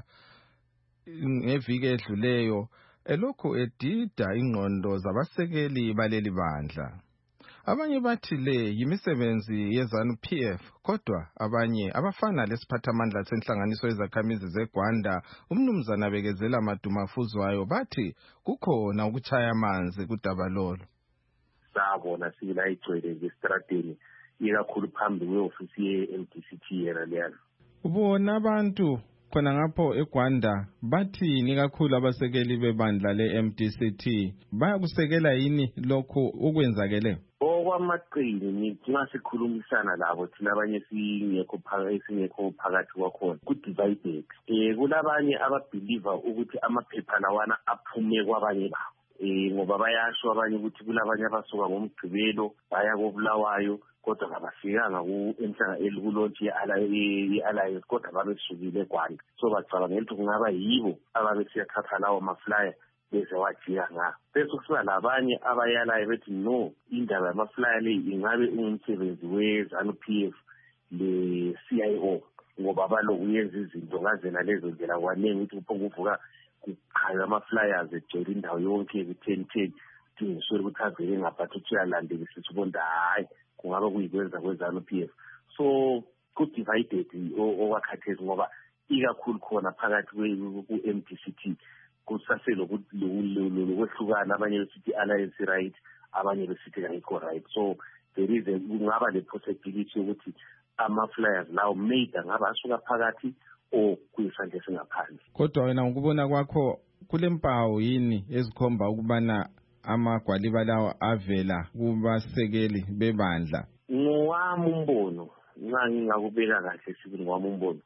ngeviki edluleyo elokhu edida ingqondo zabasekeli baleli bandla. Abanye bathi le yimisebenzi yeZANU P F, kodwa abanye abafana lesiphathamandla senhlanganiso yezakhamizi zeGwanda umnumzana Bekezela Madumafuzwayo bathi kukhona ukuchaya amanzi kudaba lolo. Sabona sila igcwele ngesitradeni ikakhulu phambi kwe-ofisi ye-M D C T yena leyana. Ubona abantu khona ngapho eGwanda bathini kakhulu abasekeli bebandla le-M D C T, bayakusekela yini lokhu ukwenzakele? Okwamaqini ngithi sikhulumisana labo thina abanye singekho phakathi singekho phakathi kwakhona ku-divided. Eh kulabanye ababelieve ukuthi amaphepha lawana aphume kwabanye babo. Eh ngoba bayasho abanye ukuthi kulabanye abasuka ngomgcibelo baya koBulawayo kodwa kabafikanga ku-enhlanga elikulonje ye-Alliance kodwa babesukile eGwanda. So bacabangela ukuthi kungaba yibo ababesiyathatha lawo maflyer bese wajika nga. Bese kusiba labanye abayalayo bethi no, indaba yamaflyer le ingabe ungumsebenzi we-ZANU P F le-C I O ngoba baloku yenza izinto ngazena lezo ndlela kwanenge ukuthi kuphonga uvuka kukhaya ama-flyers egcwele indawo yonke ku-ten ten dingiswele ukuthi avele ngaphathi ukuthi uyalandelisisa ubonda hayi kungaba kuyikwenza kwe-ZANU P F. So ku-divided okwakhathesi ngoba ikakhulu khona phakathi ku-M D C T kusaselo lokwehlukana, abanye besithi alliance right, abanye besithi ayikho right. So there is a kungaba le possibility ukuthi ama-flyers lawo maybe angaba asuka phakathi o kuyisandla singaphandle. Kodwa wena ngokubona kwakho kule mpawu yini ezikhomba ukubana amagwaliba lawo avela kubasekeli bebandla? Ngowami umbono nxa ngingakubeka kahle sithi ngowami umbono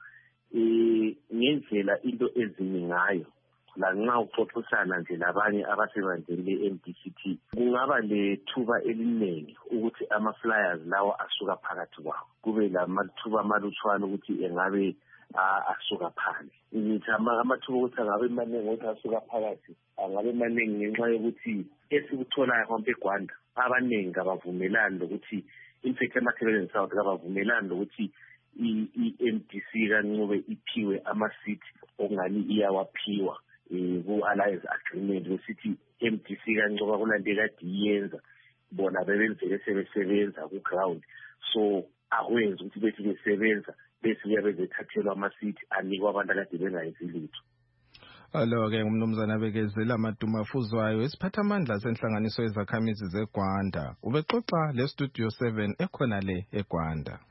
eh ngendlela into ezimi ngayo la nxa uxoxisana nje labanye abasebandleni le-M D C T kungaba lethuba eliningi ukuthi ama-flyers lawo asuka phakathi kwawo, kube lamathuba amalutshwana ukuthi engabe asuka phandle. Ngithi amathuba ukuthi angabe maningi ukuthi asuka phakathi angabe maningi ngenxa yokuthi esikutholayo kwampe eGwanda abaningi abavumelani lokuthi in fact emathebeleni South abavumelani lokuthi i-M D C kaNcube iphiwe ama-seat okungani iyawaphiwa ku-alliance agreement besithi M D C kaNcube kulante kade iyenza bona bebenzele sebesebenza ku-ground. So akwenzi ukuthi bethi besebenza bese kuyabe bethathelwa ama-seat anikwa abantu akade bengayenzi lutho. Alo-ke umnumzana Bekezela Madumafuzwayo, isiphathamandla senhlanganiso yezakhamizi zeGwanda, ubexoxa le-Studio seven ekhona le eGwanda.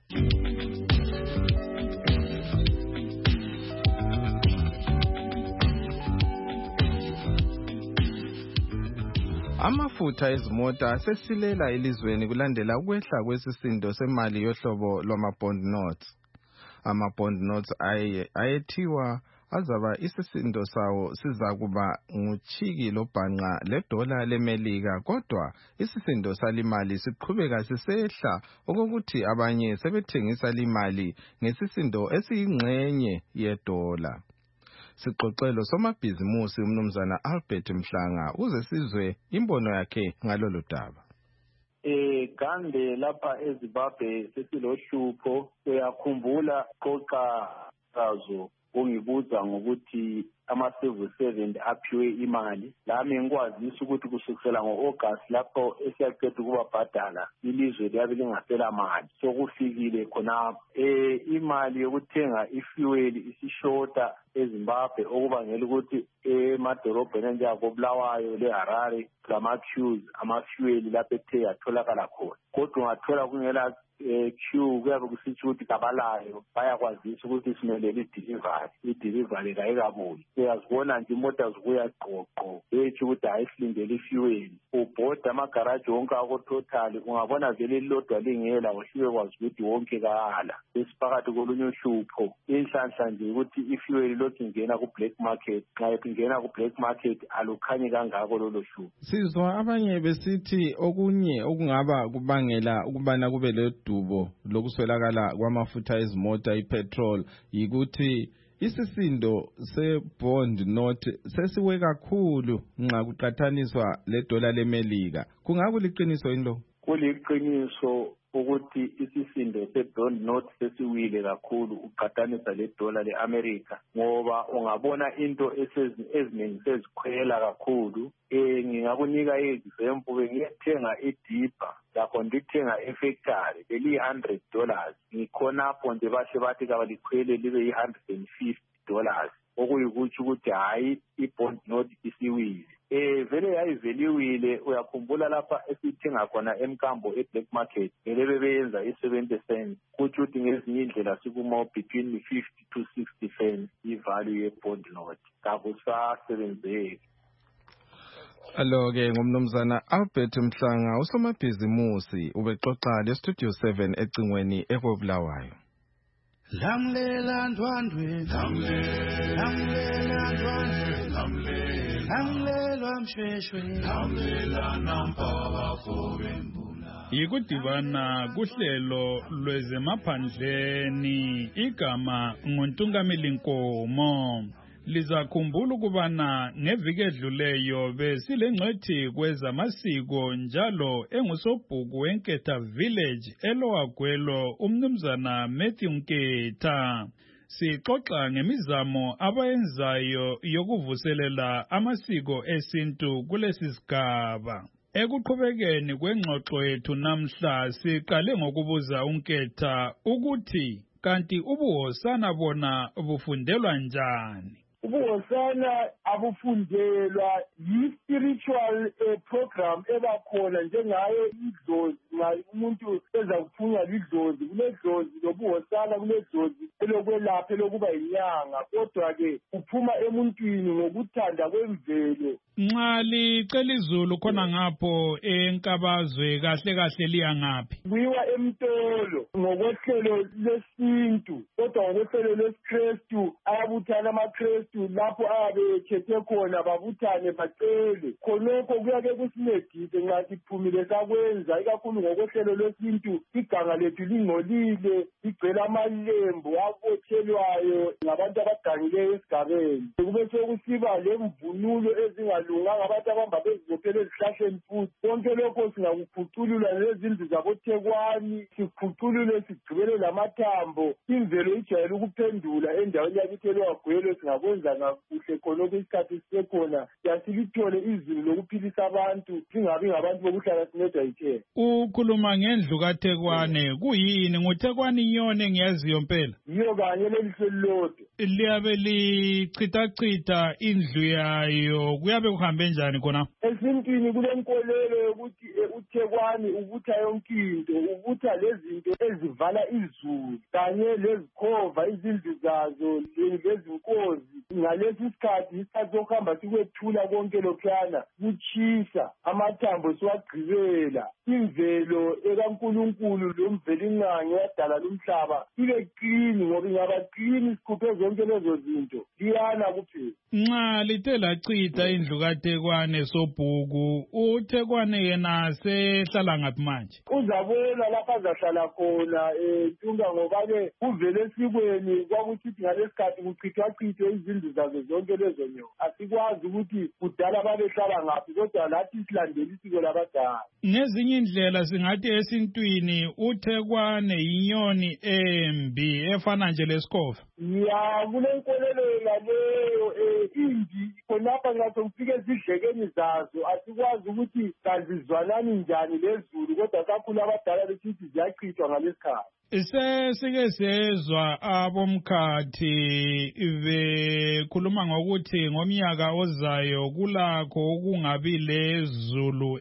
Amafutha ezimota sesilela elizweni kulandela ukwehla kwesisindo semali yohlobo lwama-bond notes. Ama-bond notes ayethiwa azaba isisindo sawo sizakuba nguchiki lobhanqa ledola lemelika, kodwa isisindo salimali siqhubeka sisehla okokuthi abanye sebethengisa limali ngesisindo esiyingxenye yedola. Sixoxelo somabhizimusi umnumzana Albert Mhlanga uze sizwe imbono yakhe ngalolu daba. Eh Gande lapha eZimbabwe sesilohlupho, uyakhumbula qoqa kazo ungibuza ngokuthi ama-civil servant aphiwe imali. Lami ngikwazisa ukuthi kusukela ngo-August lapho esiyaqeda ukubabhadala ilizwe liyabe lingasela mali. Sokufikile khonapho eh imali yokuthenga ifuel isishota eZimbabwe okubangela ukuthi emadolobheni anjengakoBulawayo leHarare lama-queues ama-fuel lapho ethe yatholakala khona. Kodwa ungathola kungela um q kuyabe kusitsho ukuthi kabalayo bayakwazisa ukuthi simelele idelivery idelivery kayikabuyi uyazibona nje imota zibuya qoqo etsho ukuthi hayi silindele ifuel ubhoda amagaraji wonke akototal ungabona vele lilodwa lingela wahliwe kwazi ukuthi wonke kayala esiphakathi kolunye uhlupho inhlanhla nje ukuthi ifuel lokhu ingena ku-black market nxa ingena ku-black market alukhanyi kangako lolo hlupho. Sizwa abanye besithi okunye okungaba kubangela ukubana kube ledubo lokuswelakala kwamafutha ezimota ipetrol yikuthi isisindo se-bond note sesiwe kakhulu nxa kuqathaniswa le-dollar lemelika. Kungakuliqiniso yini lo? Kuliqiniso ukuthi isisindo se-bond note sesiwile kakhulu uqathanisa le-dollar le-America ngoba ungabona into eziningi sezikhwela kakhulu. Eh ngingakunika i-example bengiyethenga idipa lakho ndithenga efactory beli one hundred dollars ngikhonapho nje bahle bathi kabalikhwele libe one hundred fifty dollars okuyikuthi ukuthi hayi i-bond note isiwile. Eh vele yayiveliwile uyakhumbula lapha esithenga khona emkambo e-black market vele bebeyenza i-seventy cents kuthi ukuthi ngezinye indlela sikuma between fifty to sixty cents i-value ye-bond note kakusasebenzeki. Alo-ke ngumnumzana Albert Mhlanga usomabhizimusi ubexoxa le-Studio seven ecingweni ekobulawayo. Lamlela ndwandwe lamlela ndwandwe lamlela mshweshwe lamlela nampaba fobembula. Yikudibana kuhlelo lwezemaphandleni igama nguNtungameli Nkomo. Lizakhumbula ukubana ngeviki edluleyo besilengcwethi kwezamasiko njalo engusobhuku weNketha Village elowagwelo umnumzana Matthew Nketha. Sixoxa ngemizamo abayenzayo yokuvuselela amasiko esintu kulesi sigaba. Ekuqhubekeni kwengxoxo yethu namhla siqale ngokubuza uNketha ukuthi kanti ubuhosana bona bufundelwa njani? Ubuhosana abufundelwa yi-spiritual uh, program ebakhona njengayo idlozi nxa umuntu ezakuphunywa lidlozi kuledlozi lobuhosana kuledlozi elokwelapha elokuba yinyanga kodwa-ke uphuma emuntwini ngokuthanda kwemvelo. Nxa licela izulu khona ngapho enkabazwe kahle kahle liya ngaphi? Kuyiwa emtolo ngokwehlelo lesintu kodwa ngokwehlelo lesikrestu ayabuthana amakrestu lapho ayabe ekhethe khona babuthane bacele khonokho kuyake kusincedise nxa siphumile sakwenza ikakhulu ngokwehlelo lwesintu iganga lethu lingcolile ligcwele amalembu abothelwayo ngabantu abagangileyo esigabeni kube sokusiba lemvunulo ezingalunganga abantu abahamba bezibophele ezihlahleni futhi konke lokho singakuphuculula lezindlu zaboThekwani sikuphuculule sigcibele lamathambo imvelo ijayele ukuphendula endaweni yakithi elowagwelo singakwenza kakuhle khonokho isikhathi sisekhona yasilithole izulu lokuphilisa abantu singabi ngabantu bokuhlala sinedwa yithena. Ukhuluma ngendlu kaThekwane kuyini nguThekwani inyoni engiyaziyo mpela? Yiyo kanye lelihlelo lodwa. Liyabe lichithachitha indlu yayo kuyabe kuhambe njani khona? Esintwini kulenkolelo yokuthi uThekwani ubutha yonke into ubutha lezinto ezivala izulu kanye lezikhova izindlu zazo lezinkozi ngalesi sikhathi isikhathi sokuhamba sikwethula konke lokhuyana kutshisa amathambo siwagqibela imvelo ekaNkulunkulu lomvelinqangi wadala lumhlaba ibe qini ngoba ingaba qini sikhuphe zonke lezo zinto liyana kuphela. Nxa lithe lachitha indlu kaThekwane sobhuku uThekwane yena sehlala ngaphi manje? Uzabona lapha azahlala khona entunga ngoba-ke kuvele esikweni kwakusithi ngalesikhathi kuchithwachithwe izindlu zazo zonke lezo nyoni asikwazi ukuthi kudala babehlala ngaphi kodwa lathi silandela isiko labadala. Ngezinye indlela singathi esintwini uThekwane yinyoni embi efana nje lesikhofa. Ya kulenkolelo leyo imbi khonapha nxa sokufike ezidlekeni zazo asikwazi ukuthi kazizwanani njani lezulu kodwa kakhulu abadala besithi ziyachithwa ngalesikhathi. Sesike sezwa abomkhathi bekhuluma ngokuthi ngomnyaka ozayo kulakho ukungabi lezulu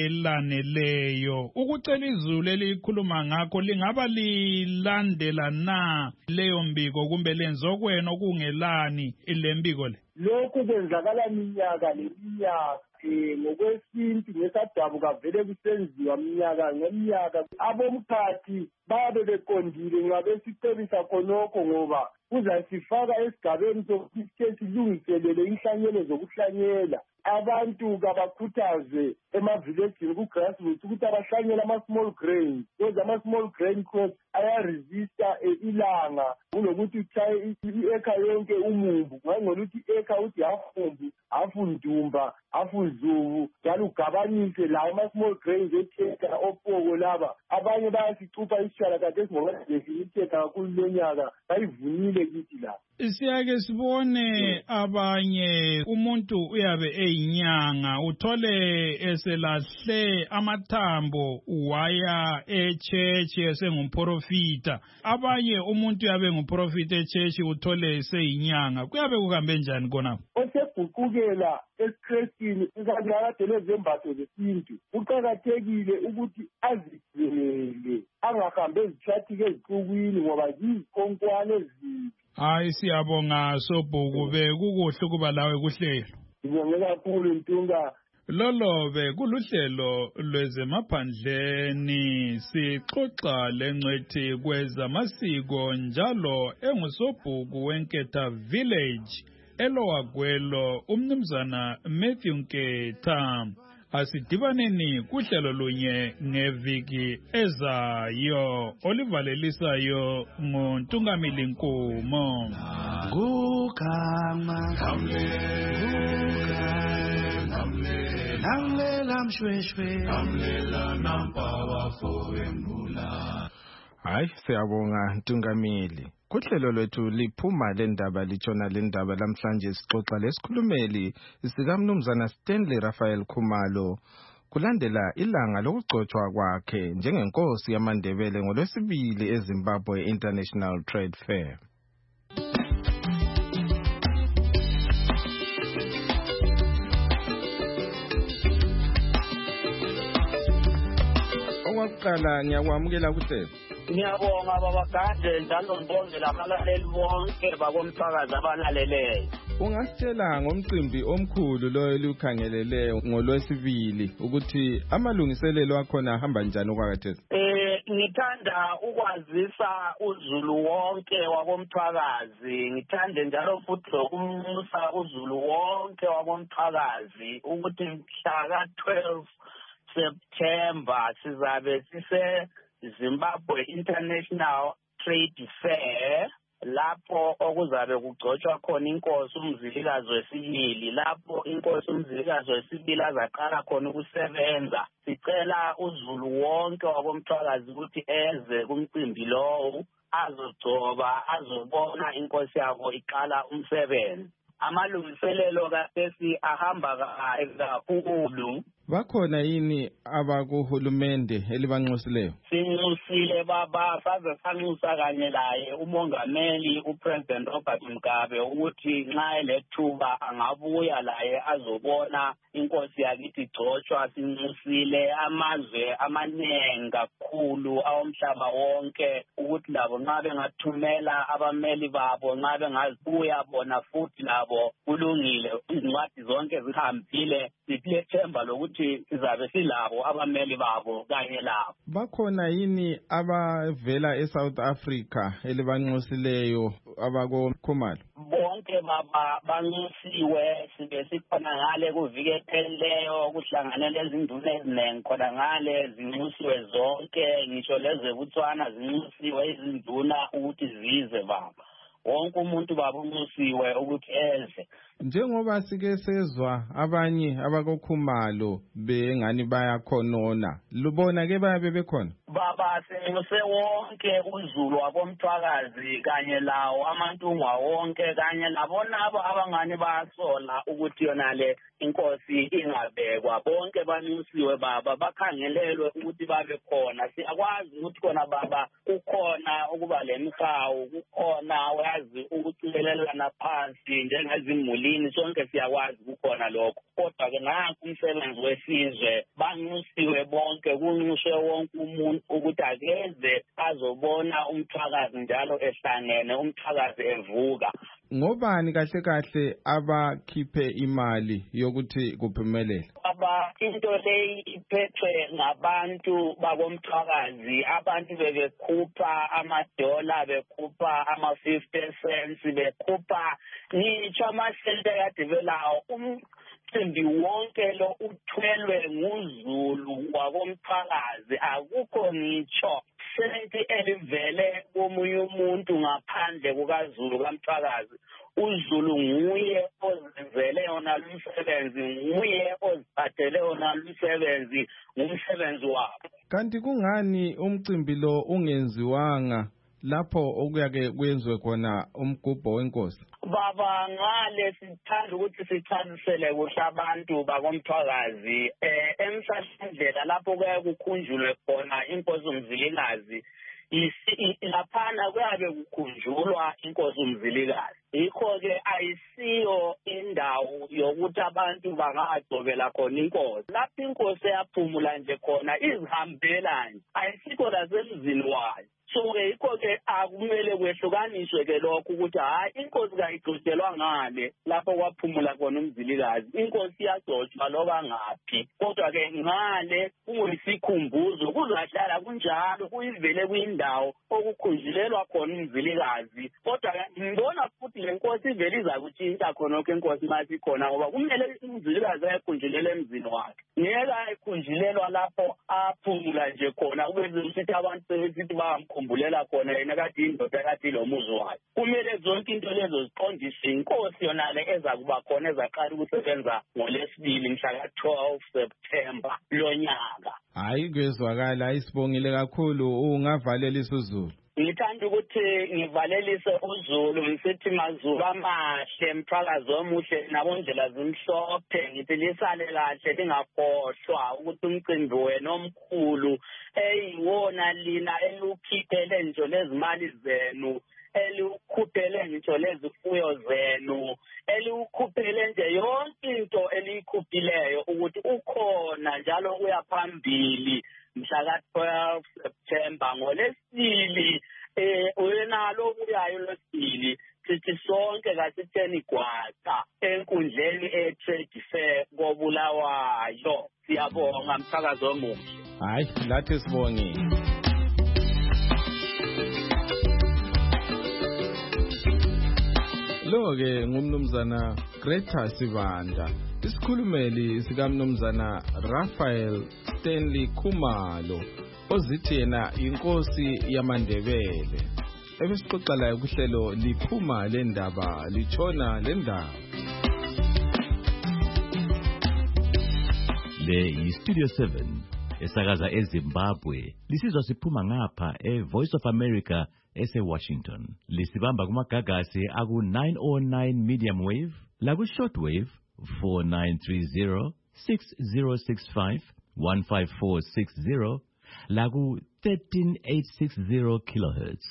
elaneleyo. Ukucela izulu elikhuluma ngakho lingaba lilandela na leyo mbiko kumbe lenzokwena okungelani lembiko le? Lokhu kwenzakala minyaka leminyaka. Eh ngokwesintu ngesadabuka vele kusenziwa minyaka ngeminyaka. Abomkhathi babe beqondile ngabe sicebisa khonokho ngoba kuzasifaka esigabeni sokuthi sike silungiselele inhlanyelo zokuhlanyela. Abantu kabakhuthaze emavilejini ku-grassroots ukuthi abahlanyele ama-small grains. Those ama-small grain crops ayaresista ilanga kunokuthi uchaye i-eka yonke umumbu. Ngangona ukuthi i-eka uthi hafumbu, hafu ndumba, hafu nzubu, njalo ugabanyise lawo ama-small grains etheka opoko laba. Abanye bayasicupha isitshwala kade esingokadefini itheka kakhulu lonyaka bayivunile kithi la. Siyake sibone abanye umuntu uyabe eyinyanga uthole eselahle amathambo waya echechi esengumprofita. Abanye umuntu uyabe ngumprofita echechi uthole eseyinyanga. Kuyabe kuhambe njani kona? Oseguqukela esikhrestini ikangakade lezembatho zesintu kuqakathekile ukuthi azigcinele angahambe ezitshathike ezixukwini ngoba yizikonkwane ezimbi. Hayi siyabonga Sobhuku bekukuhle ukuba lawe kuhlelo. Ngibonge kakhulu Ntunga. Lolobe kuluhlelo lwezemaphandleni sixoxa lengcwethi kwezamasiko njalo enguSobhuku weNketha Village elowagwelo umnumzana Matthew Nketha. Asidibaneni kuhlelo lunye ngeviki ezayo olivalelisayo ngoNtungamili Nkumo. Gukama kamle kamle kamle lamshweshwe kamle la nampawa foembula. Hayi siyabonga Ntungamili. Kuhlelo lwethu liphuma lendaba litshona lendaba lamhlanje sixoxa lesikhulumeli sikamnumzana Stanley Raphael Khumalo kulandela ilanga lokugcotshwa kwakhe njengenkosi yamaNdebele ngolwesibili eZimbabwe International Trade Fair. Okwaqala ngiyakwamukela kuhlelo. Ngiyabonga baba Gade njalo ngibonge labalaleli bonke bakomsakazi abalaleleyo. Ungasitshela ngomcimbi omkhulu lo elikhangelele ngolwesibili ukuthi amalungiselelo akhona ahamba njani okwakhathesi? Eh ngithanda ukwazisa uzulu wonke wakomthakazi, ngithande njalo futhi lokumusa uzulu wonke wakomthakazi ukuthi mhla ka twelve September sizabe sise Zimbabwe International Trade Fair lapho okuzabe kugcotshwa khona inkosi umzilikazi wesibili. Lapho inkosi umzilikazi wesibili azaqala khona ukusebenza. Sicela uzulu wonke wakomthakazi ukuthi eze kumcimbi lowo azogcoba azobona inkosi yabo iqala umsebenzi. Amalungiselelo kaSesi ahamba kakhulu. Bakhona yini abakuhulumende elibanxusileyo? Sinxusile baba saze sanxusa kanye laye umongameli uPresident Robert Mugabe ukuthi nxa elethuba angabuya laye azobona inkosi yakithi igcotshwa. Sinxusile amazwe amaningi kakhulu awomhlaba wonke ukuthi labo nxa bengathumela abameli babo nxa bengabuya bona futhi labo kulungile. Izincwadi zonke zihambile sithemba lokuthi sizabe silabo abameli babo kanye labo. Bakhona yini abavela eSouth Africa elibanxusileyo abakoKhumalo? Bonke baba banxusiwe, sibe sikhona ngale kuviki ephelileyo kuhlanganele izinduna eziningi khona ngale zinxusiwe zonke, ngisho leze Botswana zinxusiwe izinduna ukuthi zize baba. Wonke umuntu baba unxusiwe ukuthi eze. Njengoba sike sezwa abanye abakokhumalo bengani bayakhonona, lubona ke bayabe bekhona. Baba senyuse wonke uZulu wakomthwakazi kanye lawo amantungwa wonke kanye labona abo abangani basola ukuthi yona le inkosi ingabekwa, bonke banyusiwe baba, bakhangelelwe ukuthi babe khona. Siyakwazi ukuthi khona baba kukhona ukuba lemkhawu, kukhona wazi ukucilelelana phansi njengezimulini, sonke siyakwazi kukhona lokho. Kodwa ke nanku umsebenzi wesizwe, banyusiwe bonke, kunxuswe wonke umuntu ukuthi akeze azobona umthwakazi njalo ehlangene, umthwakazi evuka. Ngobani kahle kahle abakhiphe imali yokuthi kuphumelele? Aba into leyi iphethwe ngabantu bakomthwakazi, abantu bebekhupha amadola, bekhupha ama fifty cents, bekhupha ngitsho amasente kade belawo. Umcimbi wonke lo uthwelwe nguZulu wakomthwakazi, akukho ngitsho senti elivele komunye umuntu ngaphandle kukaZulu kaMthwakazi. uZulu nguye ozenzele yona lumsebenzi, nguye oziphathele yona lumsebenzi, ngumsebenzi wakhe. Kanti kungani umcimbi lo ungenziwanga lapho okuyake kuyenzwe khona umgubho wenkosi? Baba ngale sithanda ukuthi sichazisele kuhle abantu bakomthwakazi eh emsahlandlela lapho kuya kukhunjulwe khona inkosi uMzilikazi, laphana kuyabe kukhunjulwa inkosi uMzilikazi. Yikho ke ayisiyo indawo yokuthi abantu bangagcobela khona inkosi. Lapho inkosi yaphumula nje khona izihambela nje, ayisikho lasemzini wayo. So ke yikho ke akumele kwehlukaniswe ke lokho ukuthi hayi inkosi kayigcotshelwa ngale lapho kwaphumula khona uMzilikazi, inkosi iyagcotshwa loba ngaphi. Kodwa ke ngale kuyisikhumbuzo, kuzahlala kunjalo, kuyivele kuyindawo okukhunjulelwa khona uMzilikazi. Kodwa ngibona futhi le nkosi ivele izakutshintsha khonokho inkosi mathi khona, ngoba kumele uMzilikazi ayikhunjulele emzini wakhe, ngeke ayikhunjulelwa lapho aphumula nje khona ukwenza ukuthi abantu sebethi bamkhumbula khona yena kade indoda kade lo muzi wayo. Kumele zonke into lezo ziqondiswe inkosi yona le eza kuba khona, ezaqala ukusebenza ngoLesibili mhla ka twelve September lo nyaka. Hayi kwezwakala, isibongile kakhulu. Ungavalela isiZulu. Ngithanda ukuthi ngivalelise uZulu ngisithi mazulu amahle, Mthwakazi omuhle nabondlela zimhlophe, ngithi lisale kahle lingakhohlwa ukuthi umcimbi wena omkhulu eyiwona lina elukhiphele nje lezimali zenu, eliukhuphele ngitsho lezifuyo zenu, eliukhuphele nje yonke into eliyikhuphileyo ukuthi ukhona njalo uya phambili mhla ka twelve September ngoLesibili. Eh uyenalo uyayo loSibili, sithi sonke kasitheni gwaqa enkundleni e-Trade Fair koBulawayo. Siyabonga Mthwakazi omuhle. Hayi lathi sibongile. Lo-ke ngumnumzana Greta Sibanda, isikhulumeli sikamnumzana Raphael Stanley Khumalo, ozithi yena inkosi yamaNdebele. Ebesixoxa laye kuhlelo liphuma lendaba litshona lendaba. Le yiStudio seven esakaza eZimbabwe, lisizwa siphuma ngapha eVoice of America ese-Washington. Lisibamba kumagagasi aku nine oh nine medium wave, laku shortwave four nine three zero, six zero six five, one five four six zero, laku thirteen eight sixty kilohertz.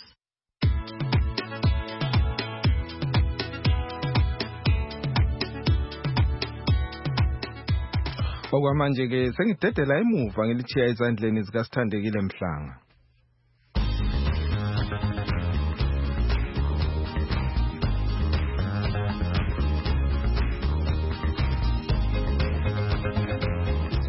Okwamanje ke sengidedela emuva ngilithiya ezandleni zikaSithandekile Mhlanga.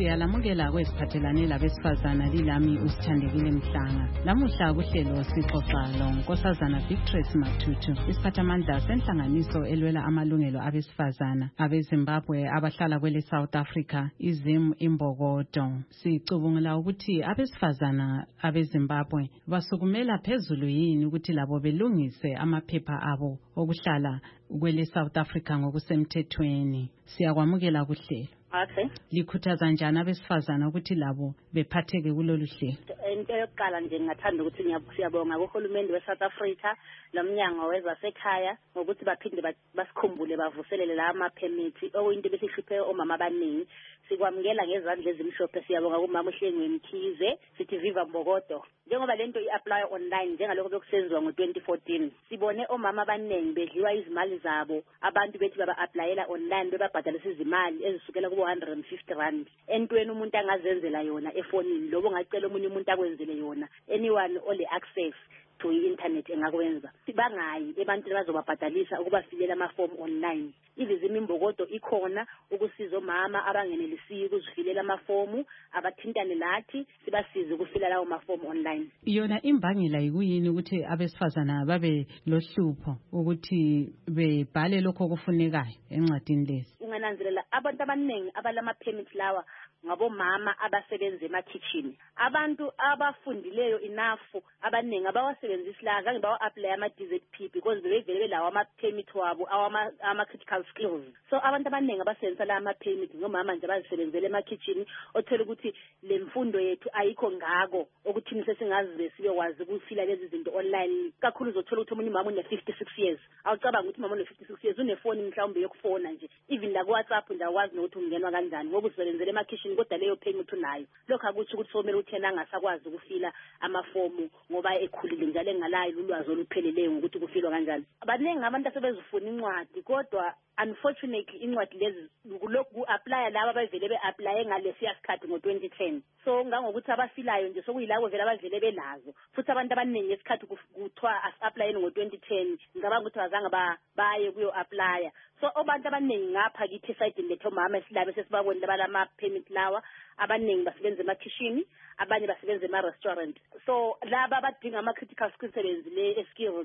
Siyalamukela kwesiphathelane labesifazana lilami usithandekile Mhlanga. Lamuhla kuhlelo sixoxa lonkosazana Victress Matutu, isiphathamandla senhlanganiso elwela amalungelo abesifazana abeZimbabwe abahlala kwele South Africa, izim imbokodo. Sicubungula ukuthi abesifazana abeZimbabwe basukumela phezulu yini ukuthi labo belungise amaphepha abo okuhlala kwele South Africa ngokusemthethweni. Siyakwamukela kuhlelo. Okay. Likhuthaza njani abesifazana ukuthi labo bephatheke kulolu hlelo? Into yokuqala nje ngingathanda ukuthi siyabonga kuhulumende weSouth Africa lomnyango wezasekhaya ngokuthi baphinde basikhumbule bavuselele la ama-permit okuyinto besihluphe omama abaningi. Sikwamukela ngezandla ezimhlophe. Siyabonga kumama uHlengwe Mkhize, sithi viva Mbokodo. Njengoba lento i-apply online njengalokho bekusenziwa ngo twenty fourteen, sibone omama abaningi bedliwa izimali zabo, abantu bethi baba-applyela online bebabhadalisa izimali ezisukela ku one hundred fifty rand entweni umuntu angazenzela yona efonini, lobo ngacela omunye umuntu akwenzele yona. Anyone ole access to i-internet engakwenza. Sibangayi ebantwini bazobabhadalisa ukubafilela ama-form online. Ivizimi imbokodo ikhona ukusiza omama abangenelisiyo ukuzifilela amafomu, abathintane lathi sibasize ukufila lawo mafomu online. Yona imbangela yikuyini ukuthi abesifazana babe lohlupho ukuthi bebhale lokho kufunekayo encwadini lezi? Ungananzelela abantu abaningi abalama permits lawa ngabomama abasebenza ema-kitchen. Abantu abafundileyo enough abaningi abawasebenzisi la zange bawa-apply ama-D Z P because bebevele belawo ama-permit wabo ama-critical skills. So abantu abaningi abasebenzisa la ama-permit ngomama nje abazisebenzela ema-kitchen, othola ukuthi le mfundo yethu ayikho ngako ukuthi sesingazi sibekwazi ukufila lezi zinto online. Kakhulu uzothola ukuthi omunye umama une-fifty-six years. Awucabanga ukuthi umama une-fifty-six years unefoni mhlawumbe yokufona nje. Even la ku-WhatsApp nje akwazi nokuthi ungenwa kanjani ngoba usebenzela ema-kitchen kodwa leyo permit unayo. Lokho akuthi ukuthi somele ukuthi yena angasakwazi ukufila amafomu ngoba ekhulile njalo engalayo ulwazi olupheleleyo ngokuthi kufilwa kanjani. Abaningi abantu asebezifuna incwadi kodwa unfortunately incwadi lezi kulokhu ku-apply laba abavele be-apply ngalesiya sikhathi ngo twenty ten. So ngangokuthi abafilayo nje sokuyilabo vele abavele belazo. Futhi abantu abaningi esikhathi kuthiwa as-applyeni ngo twenty ten ngicabanga ukuthi bazange baye kuyo-apply. So abantu abaningi ngapha kithi esayidini lethu omama esilabe sesibabonile balama permit lawa, abaningi basebenza ema-kitchen, abanye basebenza ema-restaurant. So laba abadinga ama-critical skills sebenzi le skills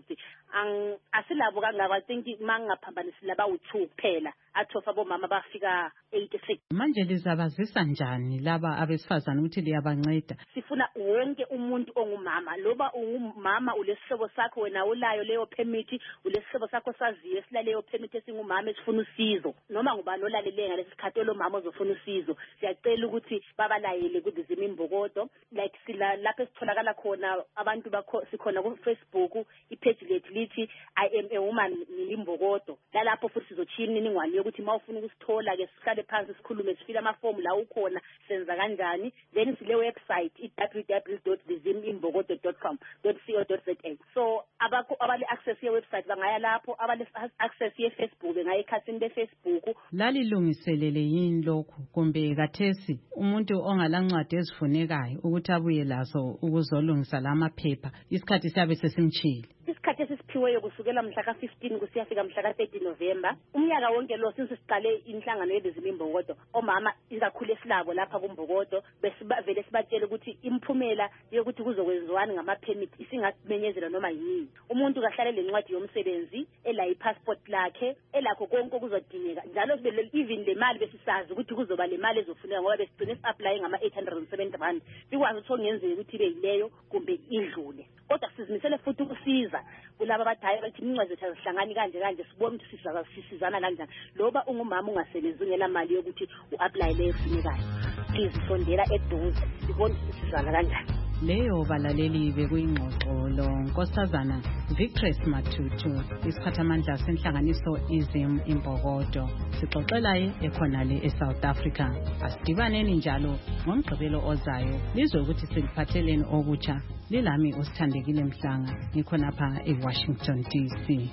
asilabo kangako. I think mangaphambanisi laba u-two kuphela athofa bomama bafika eighty-six. Manje lizabazisa njani laba abesifazana ukuthi liyabanceda? Sifuna wonke umuntu ongumama, loba ungumama ulesihlobo sakho wena ulayo leyo permit, ulesihlobo sakho saziyo esilaleyo permit esingumama esifuna usizo, noma ngubani olalele ngalesi sikhathi lo mama ozofuna usizo, siyacela ukuthi babalayele kudizima imbokodo. Like sila lapho esitholakala khona abantu bakho sikhona ku Facebook, ipage lethu lithi I am a woman Imbokodo. Lalapho futhi sizochini iningwane yokuthi mawufuna ukusithola ke sihlale phansi sikhulume sifile amafomu la ukhona senza kanjani. Then sile website i w w w dot dizimimbokodo dot com dot co dot za. So abakho abale access ye website bangaya lapho, abale access ye Facebook bengaye ekhasini le Facebook. Lalilungiselele yini lokho kumbe kathesi umuntu ongalancwadi ezifunekayo ukuthi abuye lazo ukuzolungisa lamaphepha isikhathi siyabe sesimchile? Isikhathi esiphiweyo kusukela mhla ka fifteen kusiyafika mhla ka thirty November umnyaka wonke lo since siqale inhlangano yebezima imbokodo. Omama ikakhulu esilabo lapha kuMbokodo besivele sibatshele ukuthi imphumela yokuthi kuzokwenziwani ngama-permit isingasimenyezela noma yini. Umuntu kahlale lencwadi yomsebenzi, ela i-passport lakhe, elakho konke kuzodingeka njalo sibe even le mali besisazi ukuthi kuzoba le mali ezofuneka ngoba besigcine si-apply ngama-eight hundred seventy rand. Sikwazi ukuthi ongenzeka ukuthi ibe yileyo kumbe idlule. Kodwa sizimisele futhi ukusiza kulaba abadala bathi incwadi zethu azihlangani kanje kanje, sibone ukuthi sisizana kanjani. Loba ungumama ungasebenzi ungela mali yokuthi u-apply leyo efunekayo, please sondela eduze sibone ukuthi sisizana kanjani. Leyo balaleli bekuyingxoxo lo nkosazana Victress Matutu, isiphathamandla senhlanganiso izim imbokodo. Sixoxelaye ekhonale eSouth Africa. Asidibaneni njalo ngomgqibelo ozayo lizwe ukuthi siliphatheleni okutsha. Lilami usithandekile Mhlanga, ngikhonapha eWashington D C.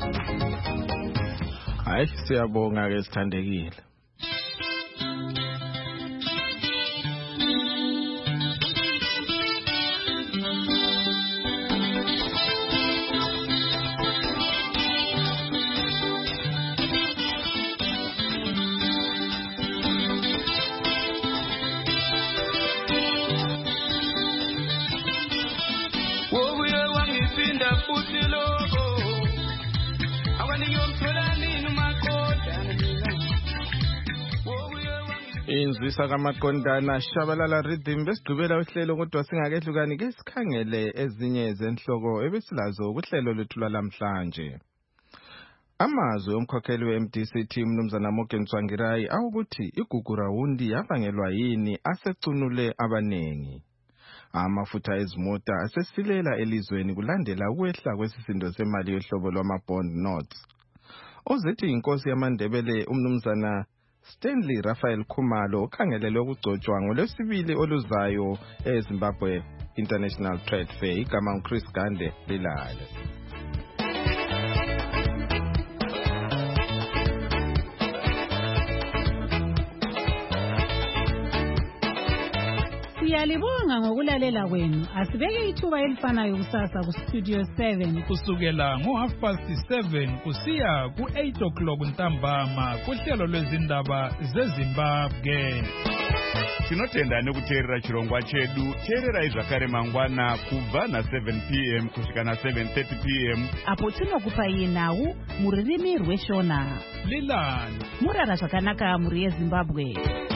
Hayi siyabonga ke sithandekile. Inzwisa kaMaqondana shabalala rhythm besigqibela uhlelo kodwa singakehlukani ke sikhangele ezinye zenhloko ebesilazo kuhlelo lethu lamhlanje. Amazwi omkhokheli we-M D C T Mnumzana Morgan Tsvangirai awukuthi igugurawundi yabangelwa yini asecunule abanengi. Amafutha ezimota asesilela elizweni kulandela ukwehla kwesisindo semali yohlobo lwama-bond notes. Ozithi inkosi yamaNdebele uMnumzana Stanley Raphael Khumalo ukhangelelwe ukugcotshwa ngolwesibili oluzayo eZimbabwe International Trade Fair. Igama uChris Gande lilale. Siyalibonga ngokulalela kwenu. Asibeke ithuba elifanayo kusasa ku Studio seven kusukela ngo half past seven kusiya ku eight o'clock ntambama kuhlelo lwezindaba zeZimbabwe. Tinotenda nekuteerera chirongwa chedu. Teererai zvakare mangwana kubva na seven p m kusvika na seven thirty p m apo tinokupai nhau mururimi rweshona. Lilani Murara zvakanaka muri yeZimbabwe.